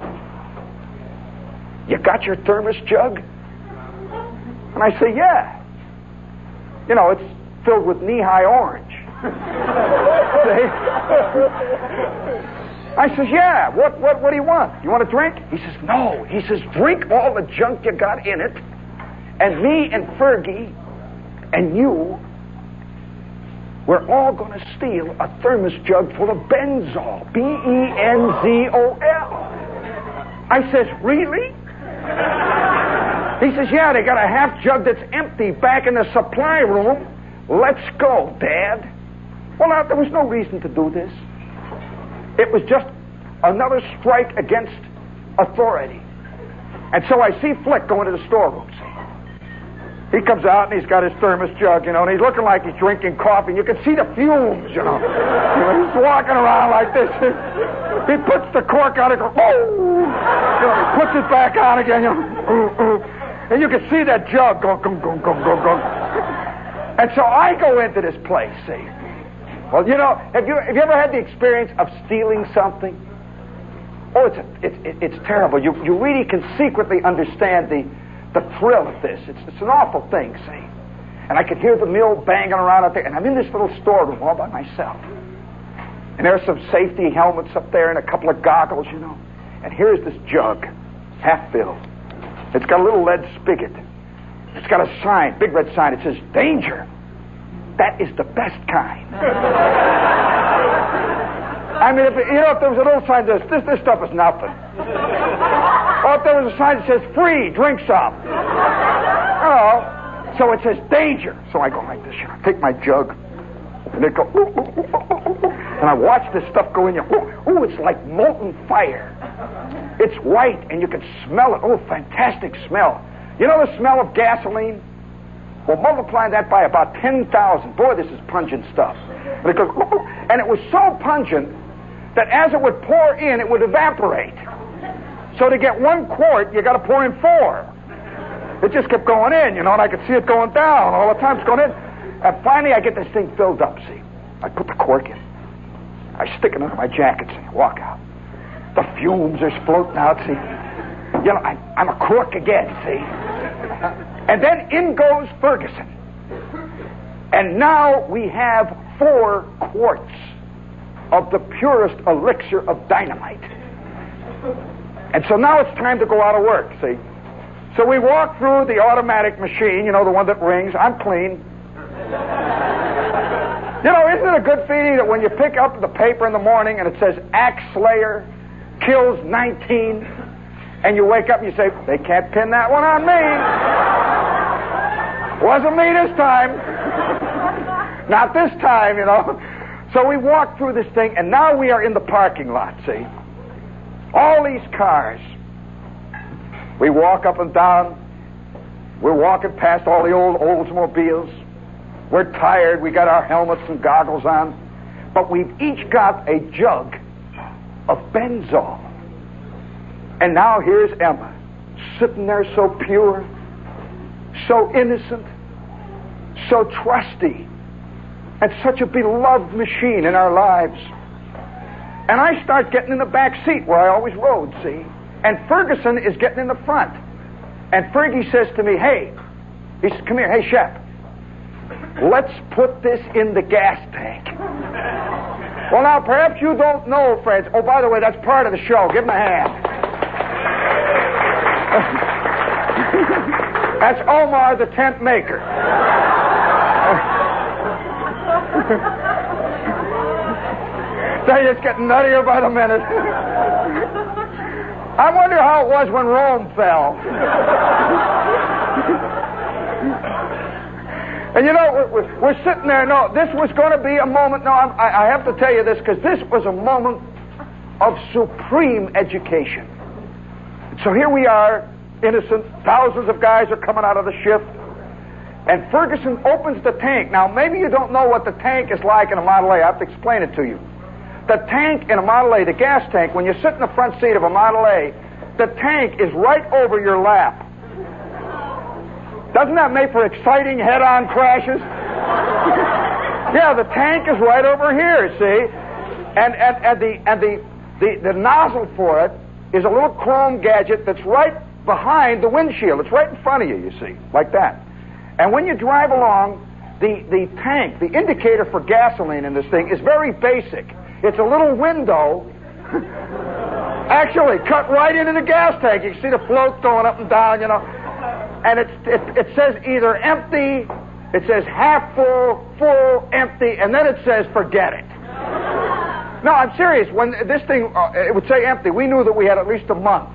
you got your thermos jug?" And I say, "Yeah. It's filled with knee-high orange." I says, "Yeah, what do you want? You want a drink?" He says, "No." He says, "Drink all the junk you got in it, and me and Fergie and you, we're all going to steal a thermos jug full of Benzol. Benzol. I says, "Really?" He says, "Yeah, they got a half jug that's empty back in the supply room. Let's go, Dad." Well, now, there was no reason to do this. It was just another strike against authority. And so I see Flick go into the storeroom, see. He comes out, and he's got his thermos jug, and he's looking like he's drinking coffee. And you can see the fumes, He's walking around like this. He puts the cork on and goes, "Oh!" He puts it back on again, And you can see that jug go, gum, gum, gum, gum, gum. And so I go into this place, see. Well, have you ever had the experience of stealing something? Oh, it's terrible. You really can secretly understand the thrill of this. It's an awful thing, see. And I could hear the mill banging around out there, and I'm in this little storeroom all by myself. And there's some safety helmets up there and a couple of goggles, you know. And here's this jug, half filled. It's got a little lead spigot. It's got a sign, big red sign. It says, "Danger. That is the best kind." I mean, if there was a little sign that says, this stuff is nothing. Or if there was a sign that says, "Free, drink some." Oh, so it says, "Danger." So I go like this, you know, take my jug, and it go, ooh, ooh, ooh, ooh, ooh. And I watch this stuff go in you. Ooh, it's like molten fire. It's white, and you can smell it. Oh, fantastic smell. You know the smell of gasoline? Well, multiply that by about 10,000. Boy, this is pungent stuff. And it goes, ooh, and it was so pungent that as it would pour in, it would evaporate. So to get 1 quart, you got to pour in 4. It just kept going in, you know, and I could see it going down all the time. It's going in. And finally, I get this thing filled up, see. I put the cork in. I stick it under my jacket, see, walk out. The fumes are floating out, see. You know, I'm a crook again, see. And then in goes Ferguson. And now we have 4 quarts of the purest elixir of dynamite. And so now it's time to go out of work, see. So we walk through the automatic machine, you know, the one that rings. I'm clean. You know, isn't it a good feeling that when you pick up the paper in the morning and it says Axe Slayer kills 19, and you wake up and you say, "They can't pin that one on me. Wasn't me this time. Not this time," you know. So we walk through this thing, and now we are in the parking lot, see. All these cars. We walk up and down. We're walking past all the old Oldsmobiles. We're tired. We got our helmets and goggles on. But we've each got a jug of Benzol. And now here's Emma, sitting there so pure, so innocent, so trusty, and such a beloved machine in our lives. And I start getting in the back seat where I always rode, see? And Ferguson is getting in the front. And Fergie says to me, "Hey," he says, "come here, hey, Shep, let's put this in the gas tank." Well, now, perhaps you don't know, friends. Oh, by the way, that's part of the show. Give him a hand. That's Omar, the tent maker. They just get nuttier by the minute. I wonder how it was when Rome fell. And you know, we're sitting there. No, this was going to be a moment. No, I have to tell you this, because this was a moment of supreme education. So here we are, innocent. Thousands of guys are coming out of the shift. And Ferguson opens the tank. Now, maybe you don't know what the tank is like in a Model A. I have to explain it to you. The tank in a Model A, the gas tank, when you sit in the front seat of a Model A, the tank is right over your lap. Doesn't that make for exciting head-on crashes? Yeah, the tank is right over here, see? And the nozzle for it is a little chrome gadget that's right behind the windshield. It's right in front of you, you see, like that. And when you drive along, the tank, the indicator for gasoline in this thing is very basic. It's a little window, actually cut right into the gas tank. You can see the float going up and down, you know. And it says either empty, it says half full, full, empty, and then it says forget it. No, I'm serious. When this thing, it would say empty, we knew that we had at least a month.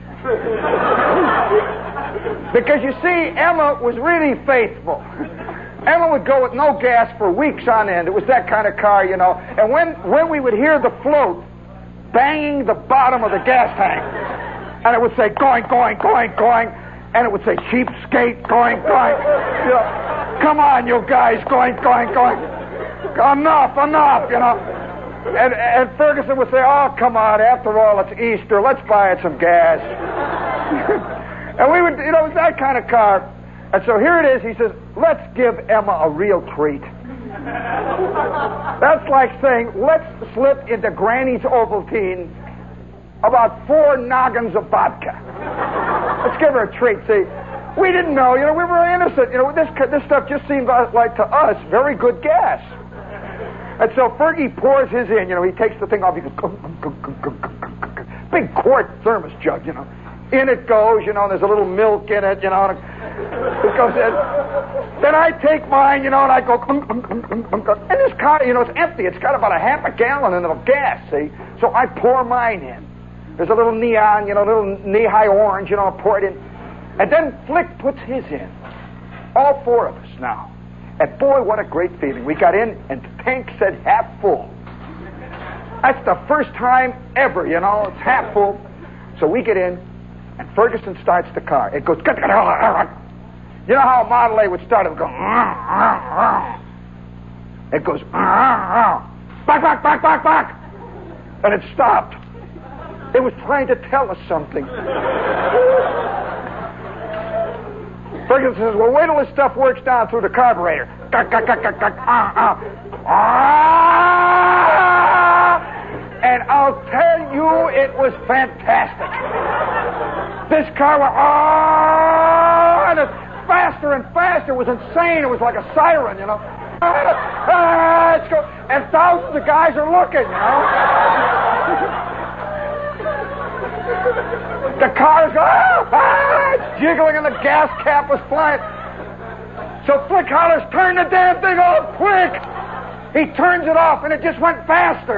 Because you see, Emma was really faithful. Emma would go with no gas for weeks on end. It was that kind of car, you know. And when we would hear the float banging the bottom of the gas tank, and it would say, going, going, going, going, and it would say, cheapskate, going, going. You know, come on, you guys, going, going, going. Enough, you know. And Ferguson would say, "Oh, come on, after all, it's Easter. Let's buy it some gas." And we would, you know, it was that kind of car. And so here it is. He says, "Let's give Emma a real treat." That's like saying, let's slip into Granny's Ovaltine about 4 noggins of vodka. Let's give her a treat, see. We didn't know. We were innocent. This stuff just seemed like to us very good gas. And so Fergie pours his in. He takes the thing off. He goes, big quart thermos jug. In it goes. There's a little milk in it. And it goes in. Then I take mine. And I go. And this car, it's empty. It's got about a half a gallon in it of gas. See, so I pour mine in. There's a little neon, little knee-high orange. I pour it in. And then Flick puts his in. All four of us now. And boy, what a great feeling. We got in, and the tank said half full. That's the first time ever, it's half full. So we get in, and Ferguson starts the car. It goes, you know how a Model A would start? It would go, it goes, back. And it stopped. It was trying to tell us something. Ferguson says, well, wait till this stuff works down through the carburetor. And I'll tell you, it was fantastic. This car went, and it's faster and faster. It was insane. It was like a siren, And thousands of guys are looking, The car is going, it's jiggling, and the gas cap was flying. So Flick hollers, turn the damn thing off quick. He turns it off, and it just went faster.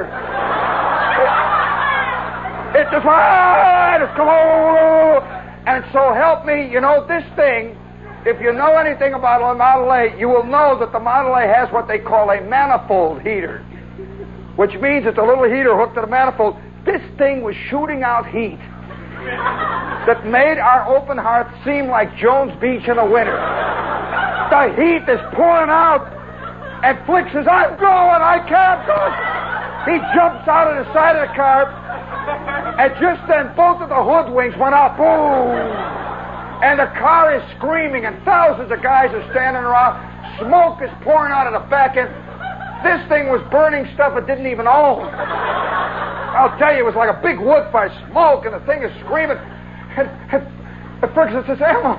It just went, and so help me, this thing, if you know anything about a Model A, you will know that the Model A has what they call a manifold heater, which means it's a little heater hooked to the manifold. This thing was shooting out heat that made our open hearts seem like Jones Beach in the winter. The heat is pouring out, and Flick says, I'm going, I can't go. He jumps out of the side of the car, and just then both of the hood wings went out, boom, and the car is screaming, and thousands of guys are standing around. Smoke is pouring out of the back end. This thing was burning stuff it didn't even own. I'll tell you, it was like a big wood fire, smoke, and the thing is screaming. And Ferguson says, Emma,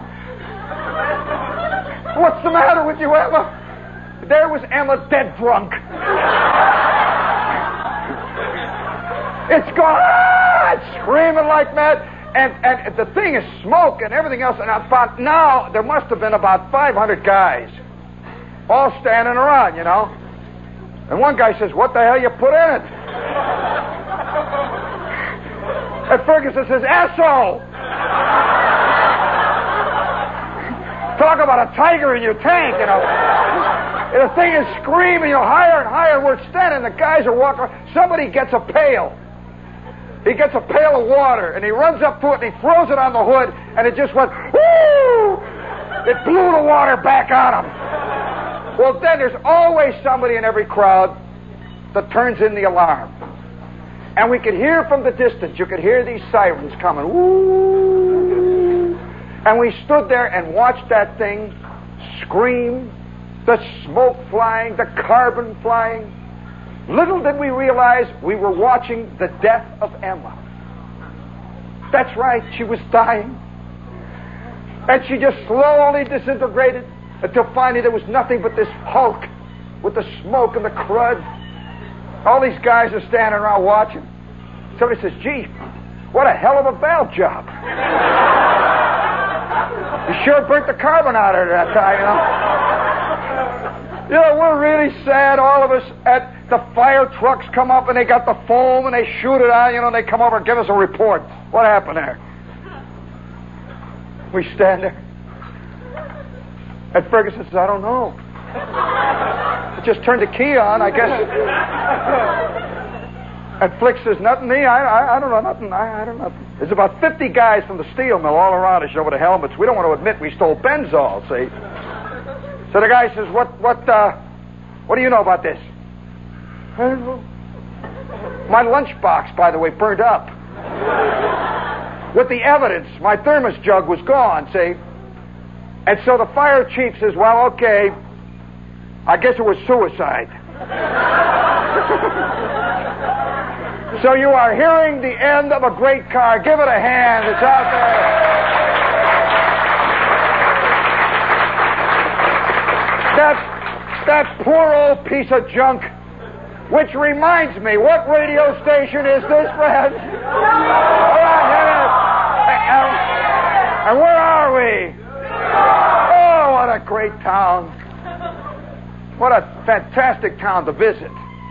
what's the matter with you, Emma? There was Emma dead drunk. It's going, it's screaming like mad. And the thing is smoke and everything else. And now there must have been about 500 guys all standing around, And one guy says, what the hell you put in it? And Ferguson says, asshole! Talk about a tiger in your tank, And the thing is screaming, higher and higher. We're standing, the guys are walking. Somebody gets a pail. He gets a pail of water, and he runs up to it, and he throws it on the hood, and it just went, whoo! It blew the water back on him. Well, then there's always somebody in every crowd that turns in the alarm. And we could hear from the distance, you could hear these sirens coming. Woo! And we stood there and watched that thing scream, the smoke flying, the carbon flying. Little did we realize we were watching the death of Emma. That's right, she was dying. And she just slowly disintegrated until finally there was nothing but this hulk with the smoke and the crud. All these guys are standing around watching. Somebody says, gee, what a hell of a valve job. You sure burnt the carbon out of her that time, we're really sad, all of us. At the fire trucks come up and they got the foam and they shoot it out, and they come over and give us a report. What happened there? We stand there. And Ferguson says, I don't know. I just turned the key on, I guess. And Flick says, nothing, me. I don't know nothing. I don't know nothing. There's about 50 guys from the steel mill all around us, with the helmets. We don't want to admit we stole Benzol, see? So the guy says, what do you know about this? I don't know. My lunchbox, by the way, burned up. With the evidence, my thermos jug was gone, see? And so the fire chief says, well, okay, I guess it was suicide. So you are hearing the end of a great car. Give it a hand. It's out there. That poor old piece of junk. Which reminds me, what radio station is this, Fred? All right, hit it. And where are we? Oh, what a great town. What a fantastic town to visit.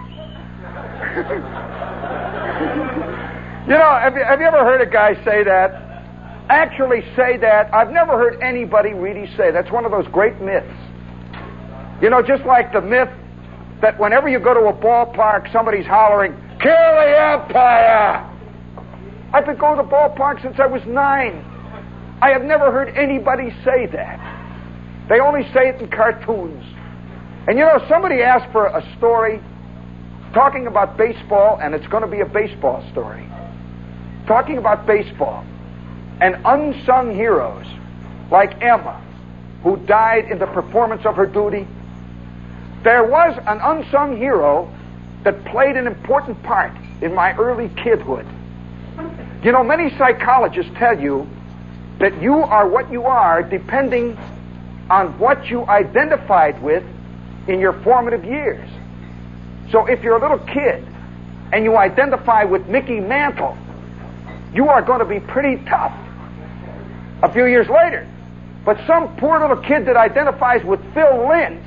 You know, have you ever heard a guy say that? Actually say that? I've never heard anybody really say that. It's one of those great myths. You know, just like the myth that whenever you go to a ballpark, somebody's hollering, "Kill the Empire!" I've been going to the ballpark since I was 9. I have never heard anybody say that. They only say it in cartoons. And you know, somebody asked for a story talking about baseball, and it's going to be a baseball story. Talking about baseball and unsung heroes like Emma, who died in the performance of her duty. There was an unsung hero that played an important part in my early kidhood. You know, many psychologists tell you that you are what you are depending on what you identified with in your formative years. So if you're a little kid and you identify with Mickey Mantle, you are going to be pretty tough a few years later. But some poor little kid that identifies with Phil Linz,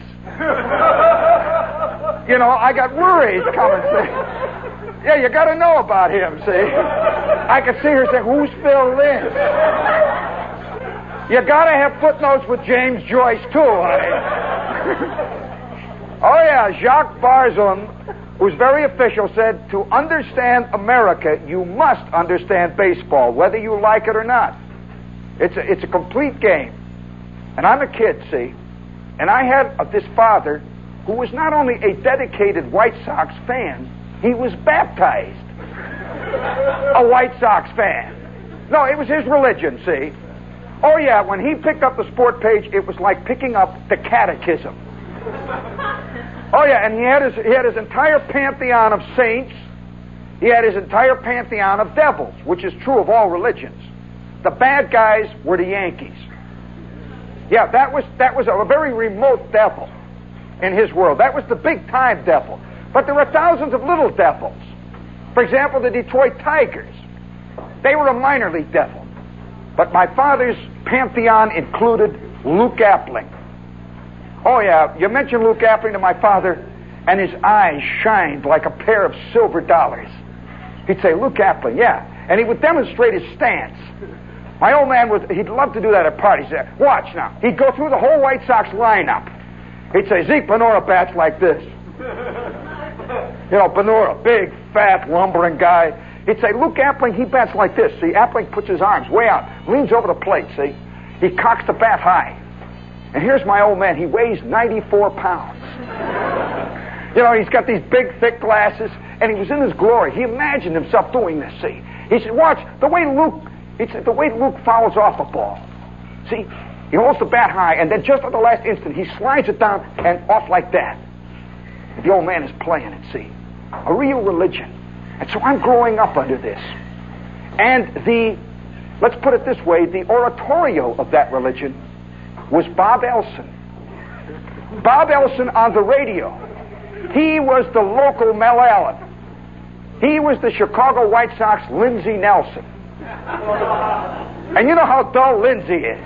you know, I got worries coming. See? Yeah, you got to know about him, see? I could see her saying, "Who's Phil Linz?" You got to have footnotes with James Joyce, too, honey. Oh, yeah, Jacques Barzun, who's very official, said, "To understand America, you must understand baseball, whether you like it or not. It's a complete game." And I'm a kid, see? And I had this father who was not only a dedicated White Sox fan, he was baptized a White Sox fan. No, it was his religion, see? Oh, yeah, when he picked up the sport page, it was like picking up the catechism. Oh, yeah, and he had his entire pantheon of saints. He had his entire pantheon of devils, which is true of all religions. The bad guys were the Yankees. Yeah, that was a very remote devil in his world. That was the big-time devil. But there were thousands of little devils. For example, the Detroit Tigers. They were a minor league devil. But my father's pantheon included Luke Appling. Oh, yeah, you mentioned Luke Appling to my father, and his eyes shined like a pair of silver dollars. He'd say, "Luke Appling, yeah." And he would demonstrate his stance. My old man he'd love to do that at parties. He'd say, "Watch now." He'd go through the whole White Sox lineup. He'd say, "Zeke Bonora bats like this." You know, Bonora, big, fat, lumbering guy. He'd say, "Luke Appling, he bats like this." See, Appling puts his arms way out, leans over the plate, see? He cocks the bat high. And here's my old man. He weighs 94 pounds. You know, he's got these big, thick glasses, and he was in his glory. He imagined himself doing this, see? He said, "Watch, the way Luke fouls off a ball. See, he holds the bat high, and then just at the last instant, he slides it down and off like that." And the old man is playing it, see? A real religion. And so I'm growing up under this. And let's put it this way, the oratorio of that religion was Bob Elson. Bob Elson on the radio. He was the local Mel Allen. He was the Chicago White Sox Lindsey Nelson. And you know how dull Lindsey is.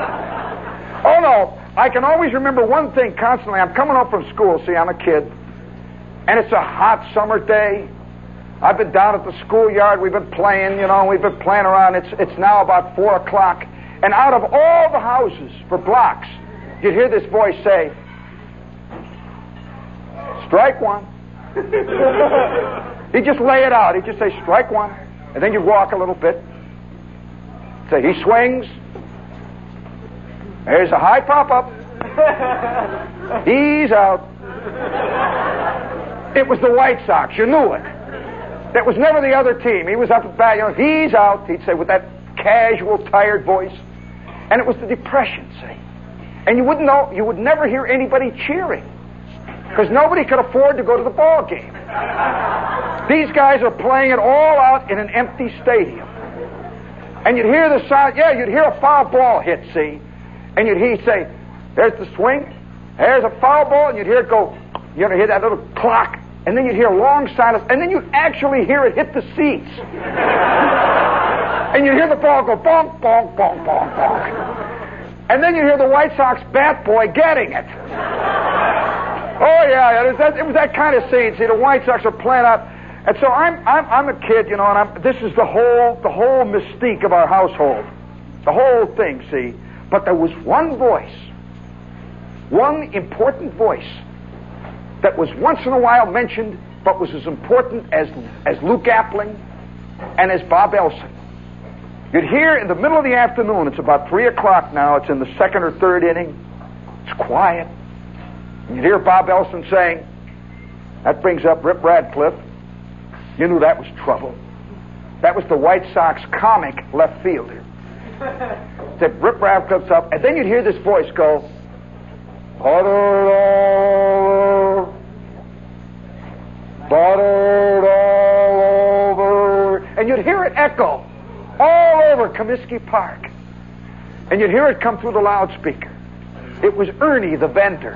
Oh, no, I can always remember one thing constantly. I'm coming home from school, see, I'm a kid, and it's a hot summer day. I've been down at the schoolyard. We've been playing, you know, we've been playing around. It's now about 4 o'clock. And out of all the houses for blocks, you'd hear this voice say, "Strike one." He'd just lay it out. He'd just say, "Strike one." And then you'd walk a little bit. Say, "He swings. There's a high pop-up. He's out." It was the White Sox. You knew it. That was never the other team. He was up at bat. You know, "He's out," he'd say with that casual, tired voice. And it was the Depression, see? And you wouldn't know, you would never hear anybody cheering because nobody could afford to go to the ball game. These guys are playing it all out in an empty stadium. And you'd hear the sound, yeah, you'd hear a foul ball hit, see? And he'd say, "There's the swing. There's a foul ball, and you'd hear it go, you'd hear that little clock, and then you'd hear long silence, and then you'd actually hear it hit the seats. And you'd hear the ball go bonk, bonk, bonk, bonk, bonk. And then you'd hear the White Sox bat boy getting it. Oh, yeah, it was that kind of scene. See, the White Sox are playing out. And so I'm a kid, you know, and this is the whole mystique of our household. The whole thing, see. But there was one voice, one important voice, that was once in a while mentioned, but was as important as Luke Appling and as Bob Elson. You'd hear in the middle of the afternoon, it's about 3 o'clock now, it's in the second or third inning, it's quiet, and you'd hear Bob Elson saying, that brings up Rip Radcliffe. You knew that was trouble. That was the White Sox comic left fielder. Said Rip Radcliffe's up, and then you'd hear this voice go, buttered all over, and you'd hear it echo all over Comiskey Park, and you'd hear it come through the loudspeaker. It was Ernie the vendor.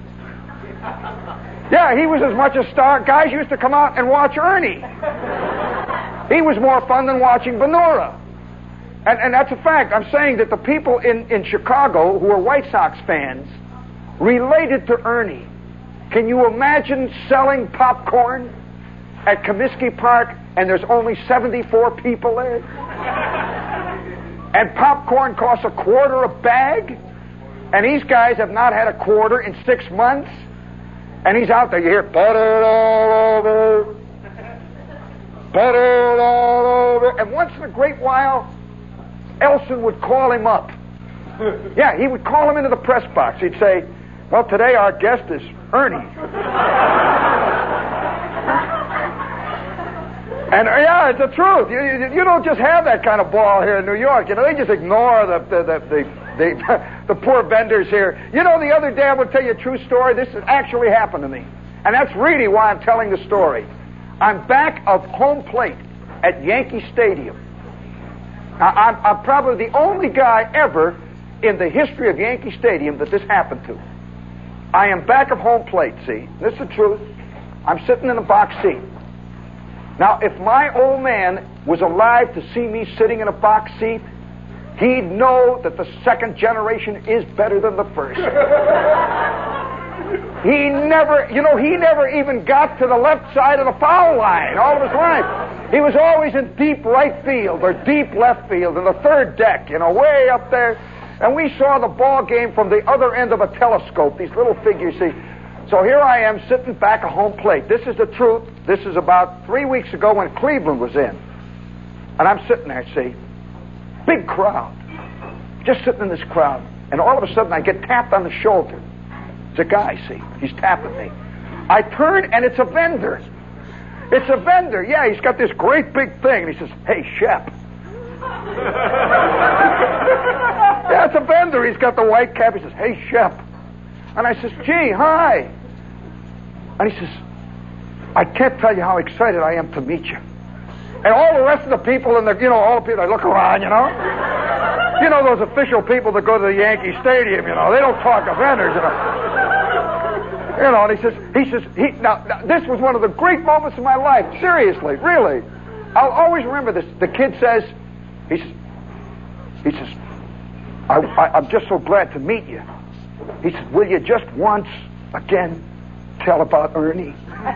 Yeah, he was as much a star. Guys used to come out and watch Ernie. He was more fun than watching Benora. And that's a fact. I'm saying that the people in Chicago who are White Sox fans related to Ernie. Can you imagine selling popcorn at Comiskey Park and there's only 74 people there? And popcorn costs $0.25 a bag? And these guys have not had $0.25 in 6 months? And he's out there, you hear, buttered all over, buttered all over. And once in a great while, Elson would call him up. Yeah, he would call him into the press box. He'd say, well, today our guest is Ernie. And yeah, it's the truth. You don't just have that kind of ball here in New York. You know, they just ignore the poor vendors here. You know, the other day, I will tell you a true story. This has actually happened to me. And that's really why I'm telling the story. I'm back of home plate at Yankee Stadium. Now, I'm probably the only guy ever in the history of Yankee Stadium that this happened to. I am back of home plate, see. This is the truth. I'm sitting in a box seat. Now, if my old man was alive to see me sitting in a box seat, he'd know that the second generation is better than the first. He never even got to the left side of the foul line all of his life. He was always in deep right field or deep left field in the third deck, you know, way up there. And we saw the ball game from the other end of a telescope, these little figures, see. So here I am sitting back at home plate. This is the truth. This is about 3 weeks ago when Cleveland was in. And I'm sitting there, see. Big crowd. Just sitting in this crowd. And all of a sudden I get tapped on the shoulder. It's a guy, see. He's tapping me. I turn and it's a vendor. It's a vendor. Yeah, he's got this great big thing. And he says, hey, Shep. Yeah, it's a vendor. He's got the white cap. He says, hey, Shep. And I says, gee, hi. And he says, I can't tell you how excited I am to meet you. And all the rest of the people all the people, they look around, you know. You know those official people that go to the Yankee Stadium, you know, they don't talk to vendors, you know. You know, and he says, now, this was one of the great moments of my life. Seriously, really. I'll always remember this. The kid says, he says, I'm just so glad to meet you. He said, will you just once again tell about Ernie?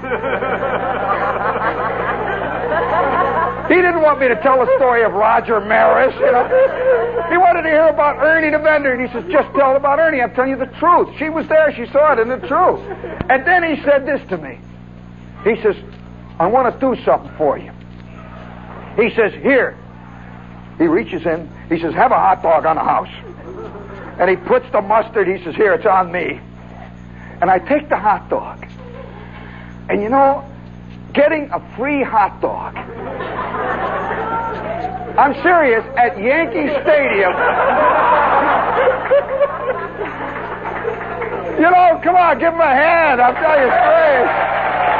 He didn't want me to tell the story of Roger Maris, you know. He wanted to hear about Ernie the vendor, and he says, just tell about Ernie. I'm telling you the truth. She was there. She saw it, and the truth. And then he said this to me. He says, I want to do something for you. He says, here. He reaches in. He says, have a hot dog on the house. And he puts the mustard. He says, here, it's on me. And I take the hot dog. And you know, getting a free hot dog, I'm serious, at Yankee Stadium. You know, come on, give him a hand. I'll tell you straight.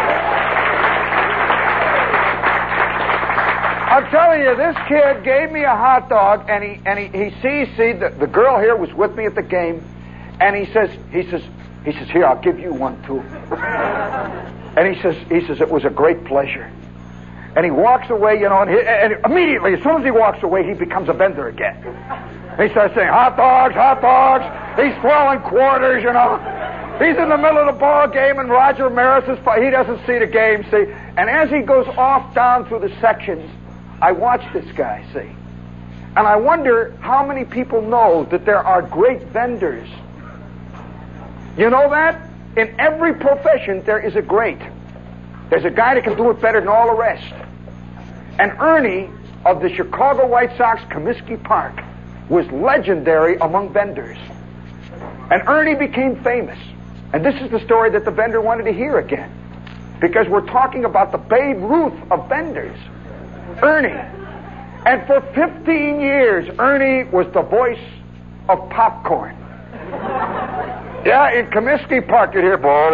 I'm telling you, this kid gave me a hot dog, and he sees, the girl here was with me at the game, and he says, He says, here, I'll give you one too. And he says, it was a great pleasure. And he walks away, and immediately, as soon as he walks away, he becomes a vendor again. And he starts saying, hot dogs, hot dogs. He's throwing quarters, He's in the middle of the ball game, and Roger Maris he doesn't see the game, see. And as he goes off down through the sections, I watch this guy, see. And I wonder how many people know that there are great vendors. You know that? In every profession, there is a great. There's a guy that can do it better than all the rest. And Ernie of the Chicago White Sox, Comiskey Park, was legendary among vendors. And Ernie became famous. And this is the story that the vendor wanted to hear again. Because we're talking about the Babe Ruth of vendors. Ernie. And for 15 years, Ernie was the voice of popcorn. Yeah, in Comiskey Park, you'd hear...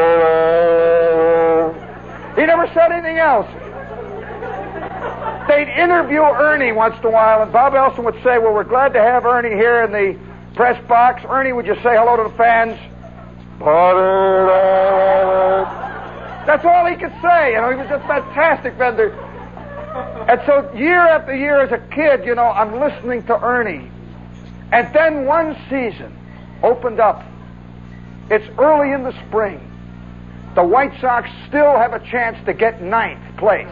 He never said anything else. They'd interview Ernie once in a while, and Bob Elson would say, well, we're glad to have Ernie here in the press box. Ernie, would you say hello to the fans? That's all he could say. He was just a fantastic vendor. And so year after year as a kid, I'm listening to Ernie. And then one season opened up. It's early in the spring. The White Sox still have a chance to get 9th place.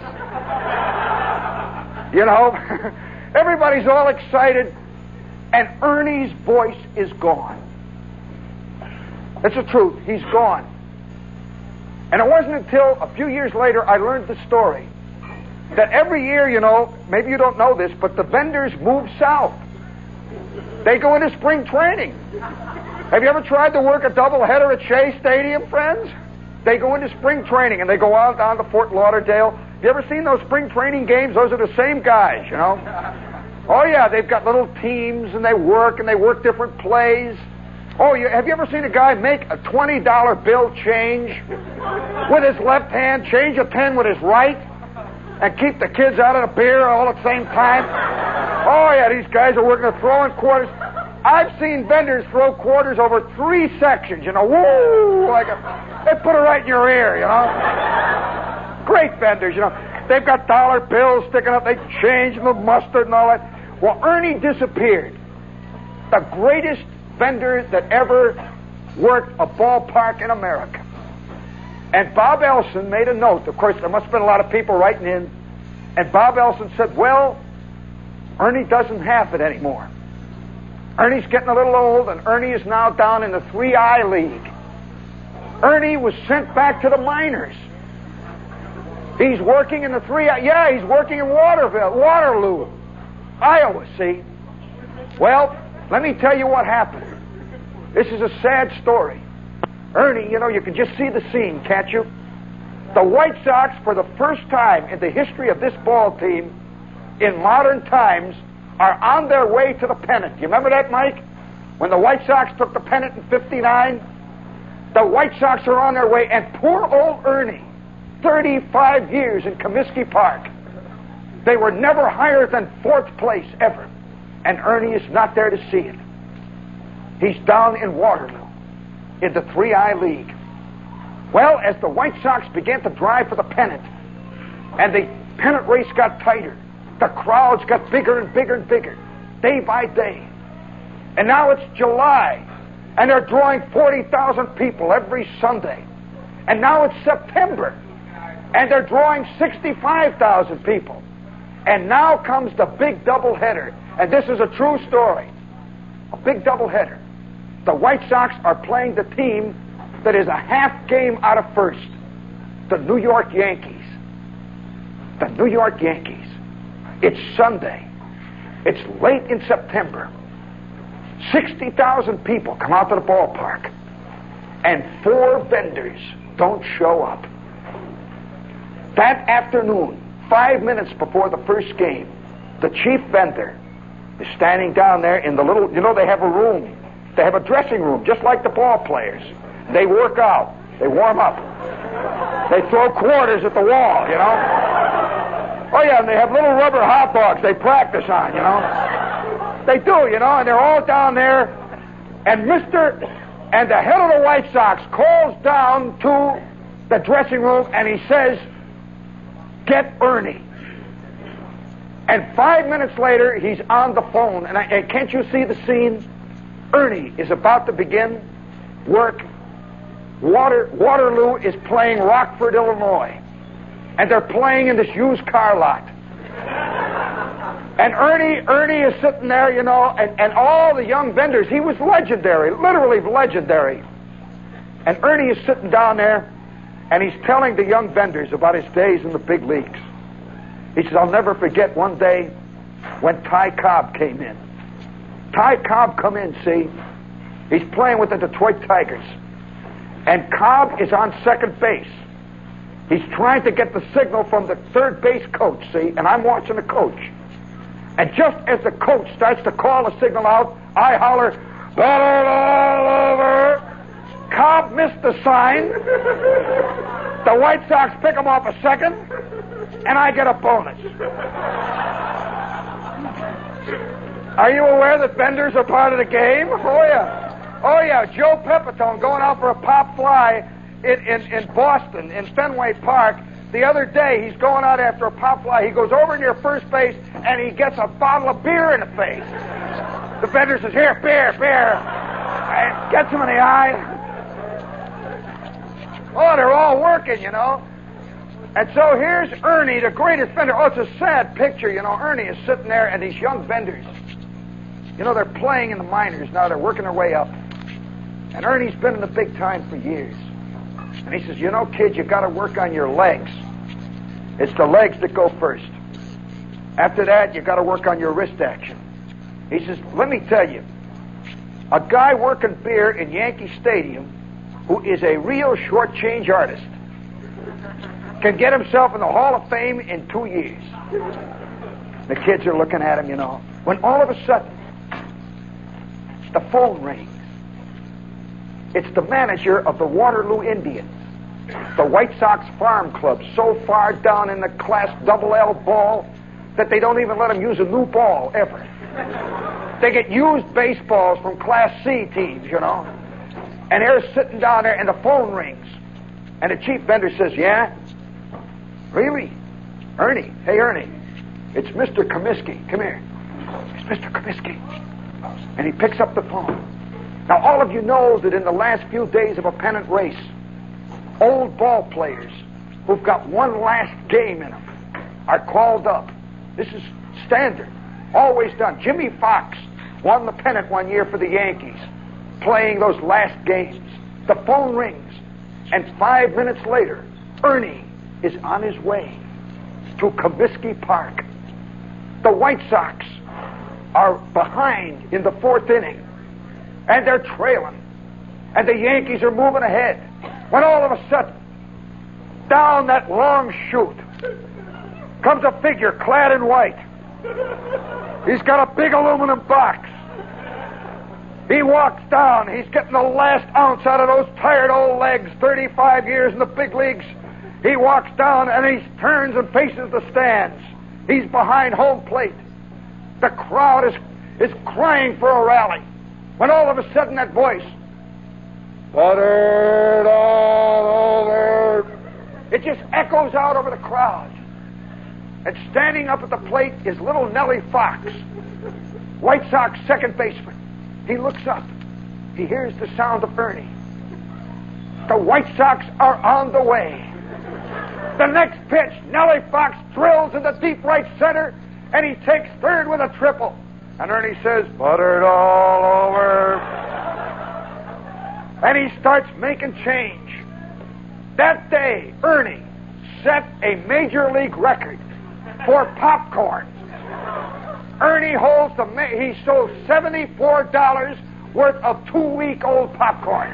Everybody's all excited, and Ernie's voice is gone. That's the truth. He's gone. And it wasn't until a few years later I learned the story that every year, maybe you don't know this, but the vendors move south. They go into spring training. Have you ever tried to work a doubleheader at Shea Stadium, friends? They go into spring training, and they go out down to Fort Lauderdale. You ever seen those spring training games? Those are the same guys, Oh, yeah, they've got little teams, and they work different plays. Oh, have you ever seen a guy make a $20 bill change with his left hand, change a pen with his right, and keep the kids out of the beer all at the same time? Oh, yeah, these guys are working at throwing quarters. I've seen vendors throw quarters over 3 sections, woo, they put it right in your ear, Great vendors, They've got dollar bills sticking up, they change the mustard and all that. Well, Ernie disappeared. The greatest vendor that ever worked a ballpark in America. And Bob Elson made a note. Of course, there must have been a lot of people writing in. And Bob Elson said, well, Ernie doesn't have it anymore. Ernie's getting a little old, and Ernie is now down in the 3I League. Ernie was sent back to the minors. He's working in the 3I... Yeah, he's working in Waterloo, Iowa, see? Well, let me tell you what happened. This is a sad story. Ernie, you can just see the scene, can't you? The White Sox, for the first time in the history of this ball team, in modern times, are on their way to the pennant. You remember that, Mike? When the White Sox took the pennant in 59? The White Sox are on their way, and poor old Ernie, 35 years in Comiskey Park. They were never higher than 4th place ever. And Ernie is not there to see it. He's down in Waterloo, in the 3I League. Well, as the White Sox began to drive for the pennant, and the pennant race got tighter, the crowds got bigger and bigger and bigger, day by day. And now it's July, and they're drawing 40,000 people every Sunday. And now it's September, and they're drawing 65,000 people. And now comes the big doubleheader. And this is a true story. A big doubleheader. The White Sox are playing the team that is a half game out of first. The New York Yankees. The New York Yankees. It's Sunday. It's late in September. 60,000 people come out to the ballpark. And 4 vendors don't show up. That afternoon, 5 minutes before the first game, the chief vendor is standing down there in the little, they have a room. They have a dressing room, just like the ball players. They work out. They warm up. They throw quarters at the wall, Oh, yeah, and they have little rubber hot dogs they practice on, They do, and they're all down there. And And the head of the White Sox calls down to the dressing room and he says, "Get Ernie." And 5 minutes later, he's on the phone. And can't you see the scene? Ernie is about to begin work. Waterloo is playing Rockford, Illinois. And they're playing in this used car lot. And Ernie is sitting there, you know, and all the young vendors, he was legendary, literally legendary. And Ernie is sitting down there, and he's telling the young vendors about his days in the big leagues. He says, "I'll never forget one day when Ty Cobb came in." Ty Cobb come in, see? He's playing with the Detroit Tigers. And Cobb is on second base. He's trying to get the signal from the third base coach, see? And I'm watching the coach. And just as the coach starts to call a signal out, I holler, "Butter all over!" Cobb missed the sign. The White Sox pick him off a second, and I get a bonus. Are you aware that vendors are part of the game? Oh, yeah. Oh, yeah. Joe Pepitone going out for a pop fly in Boston, in Fenway Park. The other day, he's going out after a pop fly. He goes over near first base, and he gets a bottle of beer in the face. The vendor says, "Here, beer." And gets him in the eye. Oh, they're all working, you know. And so here's Ernie, the greatest vendor. Oh, it's a sad picture, you know. Ernie is sitting there, and these young vendors, you know, they're playing in the minors now. They're working their way up. And Ernie's been in the big time for years. And he says, "You know, kid, you got to work on your legs. It's the legs that go first. After that, you got to work on your wrist action." He says, "Let me tell you, a guy working beer in Yankee Stadium who is a real short-change artist can get himself in the Hall of Fame in 2 years." The kids are looking at him, you know. When all of a sudden, the phone rings. It's the manager of the Waterloo Indians, the White Sox Farm Club, so far down in the Class Double-L ball that they don't even let them use a new ball ever. They get used baseballs from Class C teams, you know. And they're sitting down there, and the phone rings. And the chief vendor says, "Yeah? Really? Ernie. Hey, Ernie. It's Mr. Comiskey. Come here. It's Mr. Comiskey." And he picks up the phone. Now, all of you know that in the last few days of a pennant race, old ball players who've got one last game in them are called up. This is standard. Always done. Jimmy Fox won the pennant one year for the Yankees, playing those last games. The phone rings, and 5 minutes later, Ernie is on his way to Comiskey Park. The White Sox are behind in the fourth inning, and they're trailing, and the Yankees are moving ahead, when all of a sudden, down that long chute comes a figure clad in white. He's got a big aluminum box. He walks down. He's getting the last ounce out of those tired old legs, 35 years in the big leagues. He walks down and he turns and faces the stands. He's behind home plate. The crowd is crying for a rally, when all of a sudden that voice, "Buttered all over," it just echoes out over the crowd. And standing up at the plate is little Nellie Fox, White Sox second baseman. He looks up. He hears the sound of Ernie. The White Sox are on the way. The next pitch, Nellie Fox drills in the deep right center, and he takes third with a triple. And Ernie says, "Buttered all over." And he starts making change. That day, Ernie set a major league record for popcorn. Ernie holds he sold $74 worth of 2-week-old popcorn.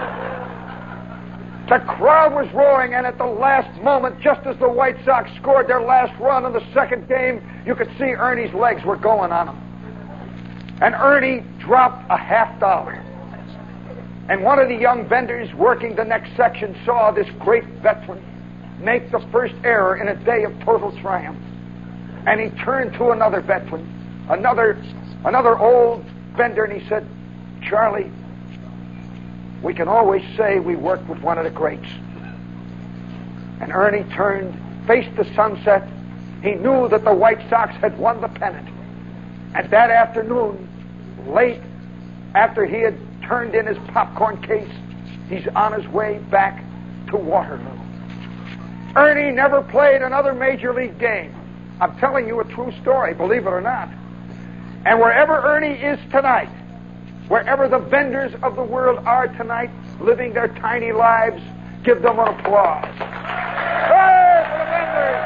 The crowd was roaring, and at the last moment, just as the White Sox scored their last run in the second game, you could see Ernie's legs were going on him. And Ernie dropped a $50. And one of the young vendors working the next section saw this great veteran make the first error in a day of total triumph. And he turned to another veteran, another old vendor, and he said, "Charlie, we can always say we worked with one of the greats. And Ernie faced the sunset. He knew that the White Sox had won the pennant. And that afternoon, late after he had turned in his popcorn case, he's on his way back to Waterloo. Ernie never played another major league game. I'm telling you a true story, believe it or not. And wherever Ernie is tonight, wherever the vendors of the world are tonight, living their tiny lives, give them an applause. Hey, for the vendors!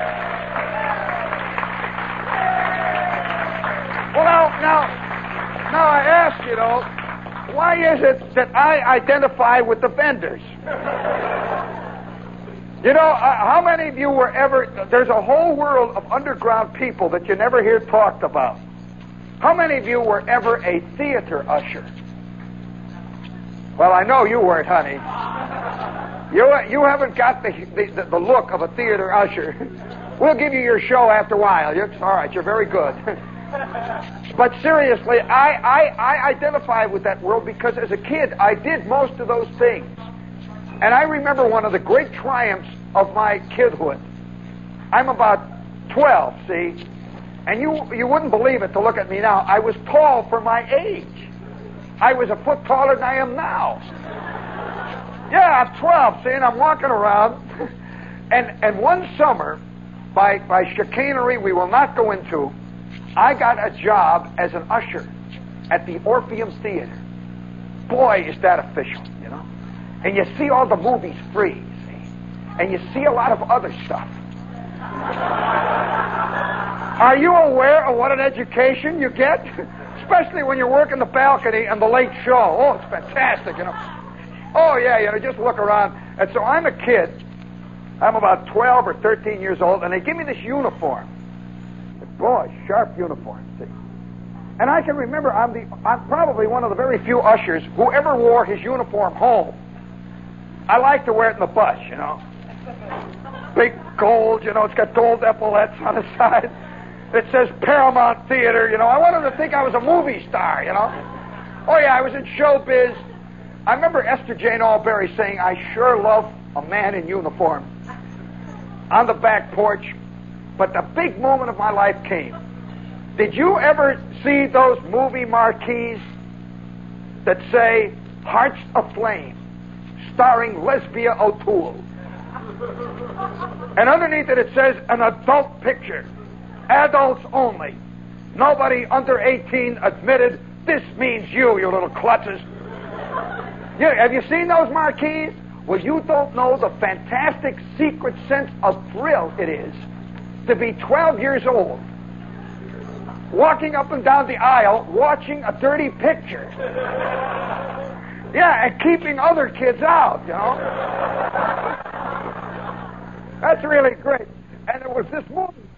Well, now I ask you, why is it that I identify with the vendors? You know, how many of you were ever... There's a whole world of underground people that you never hear talked about. How many of you were ever a theater usher? Well, I know you weren't, honey. You haven't got the look of a theater usher. We'll give you your show after a while. It's all right, you're very good. But seriously, I identify with that world because as a kid, I did most of those things. And I remember one of the great triumphs of my kidhood. I'm about 12, see? And you wouldn't believe it to look at me now. I was tall for my age. I was a foot taller than I am now. Yeah, I'm 12, see, and I'm walking around. And one summer, by chicanery we will not go into, I got a job as an usher at the Orpheum Theater. Boy, is that official, you know? And you see all the movies free, see? And you see a lot of other stuff. Are you aware of what an education you get? Especially when you're working the balcony and the late show. Oh, it's fantastic, you know. Oh, yeah, you know, just look around. And so I'm a kid. I'm about 12 or 13 years old, and they give me this uniform. Boy, sharp uniform, see? And I can remember I'm probably one of the very few ushers who ever wore his uniform home. I like to wear it in the bus, you know. Big gold, you know, it's got gold epaulets on the side. It says Paramount Theater, you know. I wanted to think I was a movie star, you know. Oh, yeah, I was in showbiz. I remember Esther Jane Alberry saying, I sure love a man in uniform on the back porch. But the big moment of my life came. Did you ever see those movie marquees that say, Hearts Aflame, starring Lesbia O'Toole? And underneath it says, an adult picture. Adults only. Nobody under 18 admitted. This means you little klutzes. Have you seen those marquees? Well, you don't know the fantastic secret sense of thrill it is to be 12 years old, walking up and down the aisle, watching a dirty picture. Yeah, and keeping other kids out, you know. That's really great. And there was this movie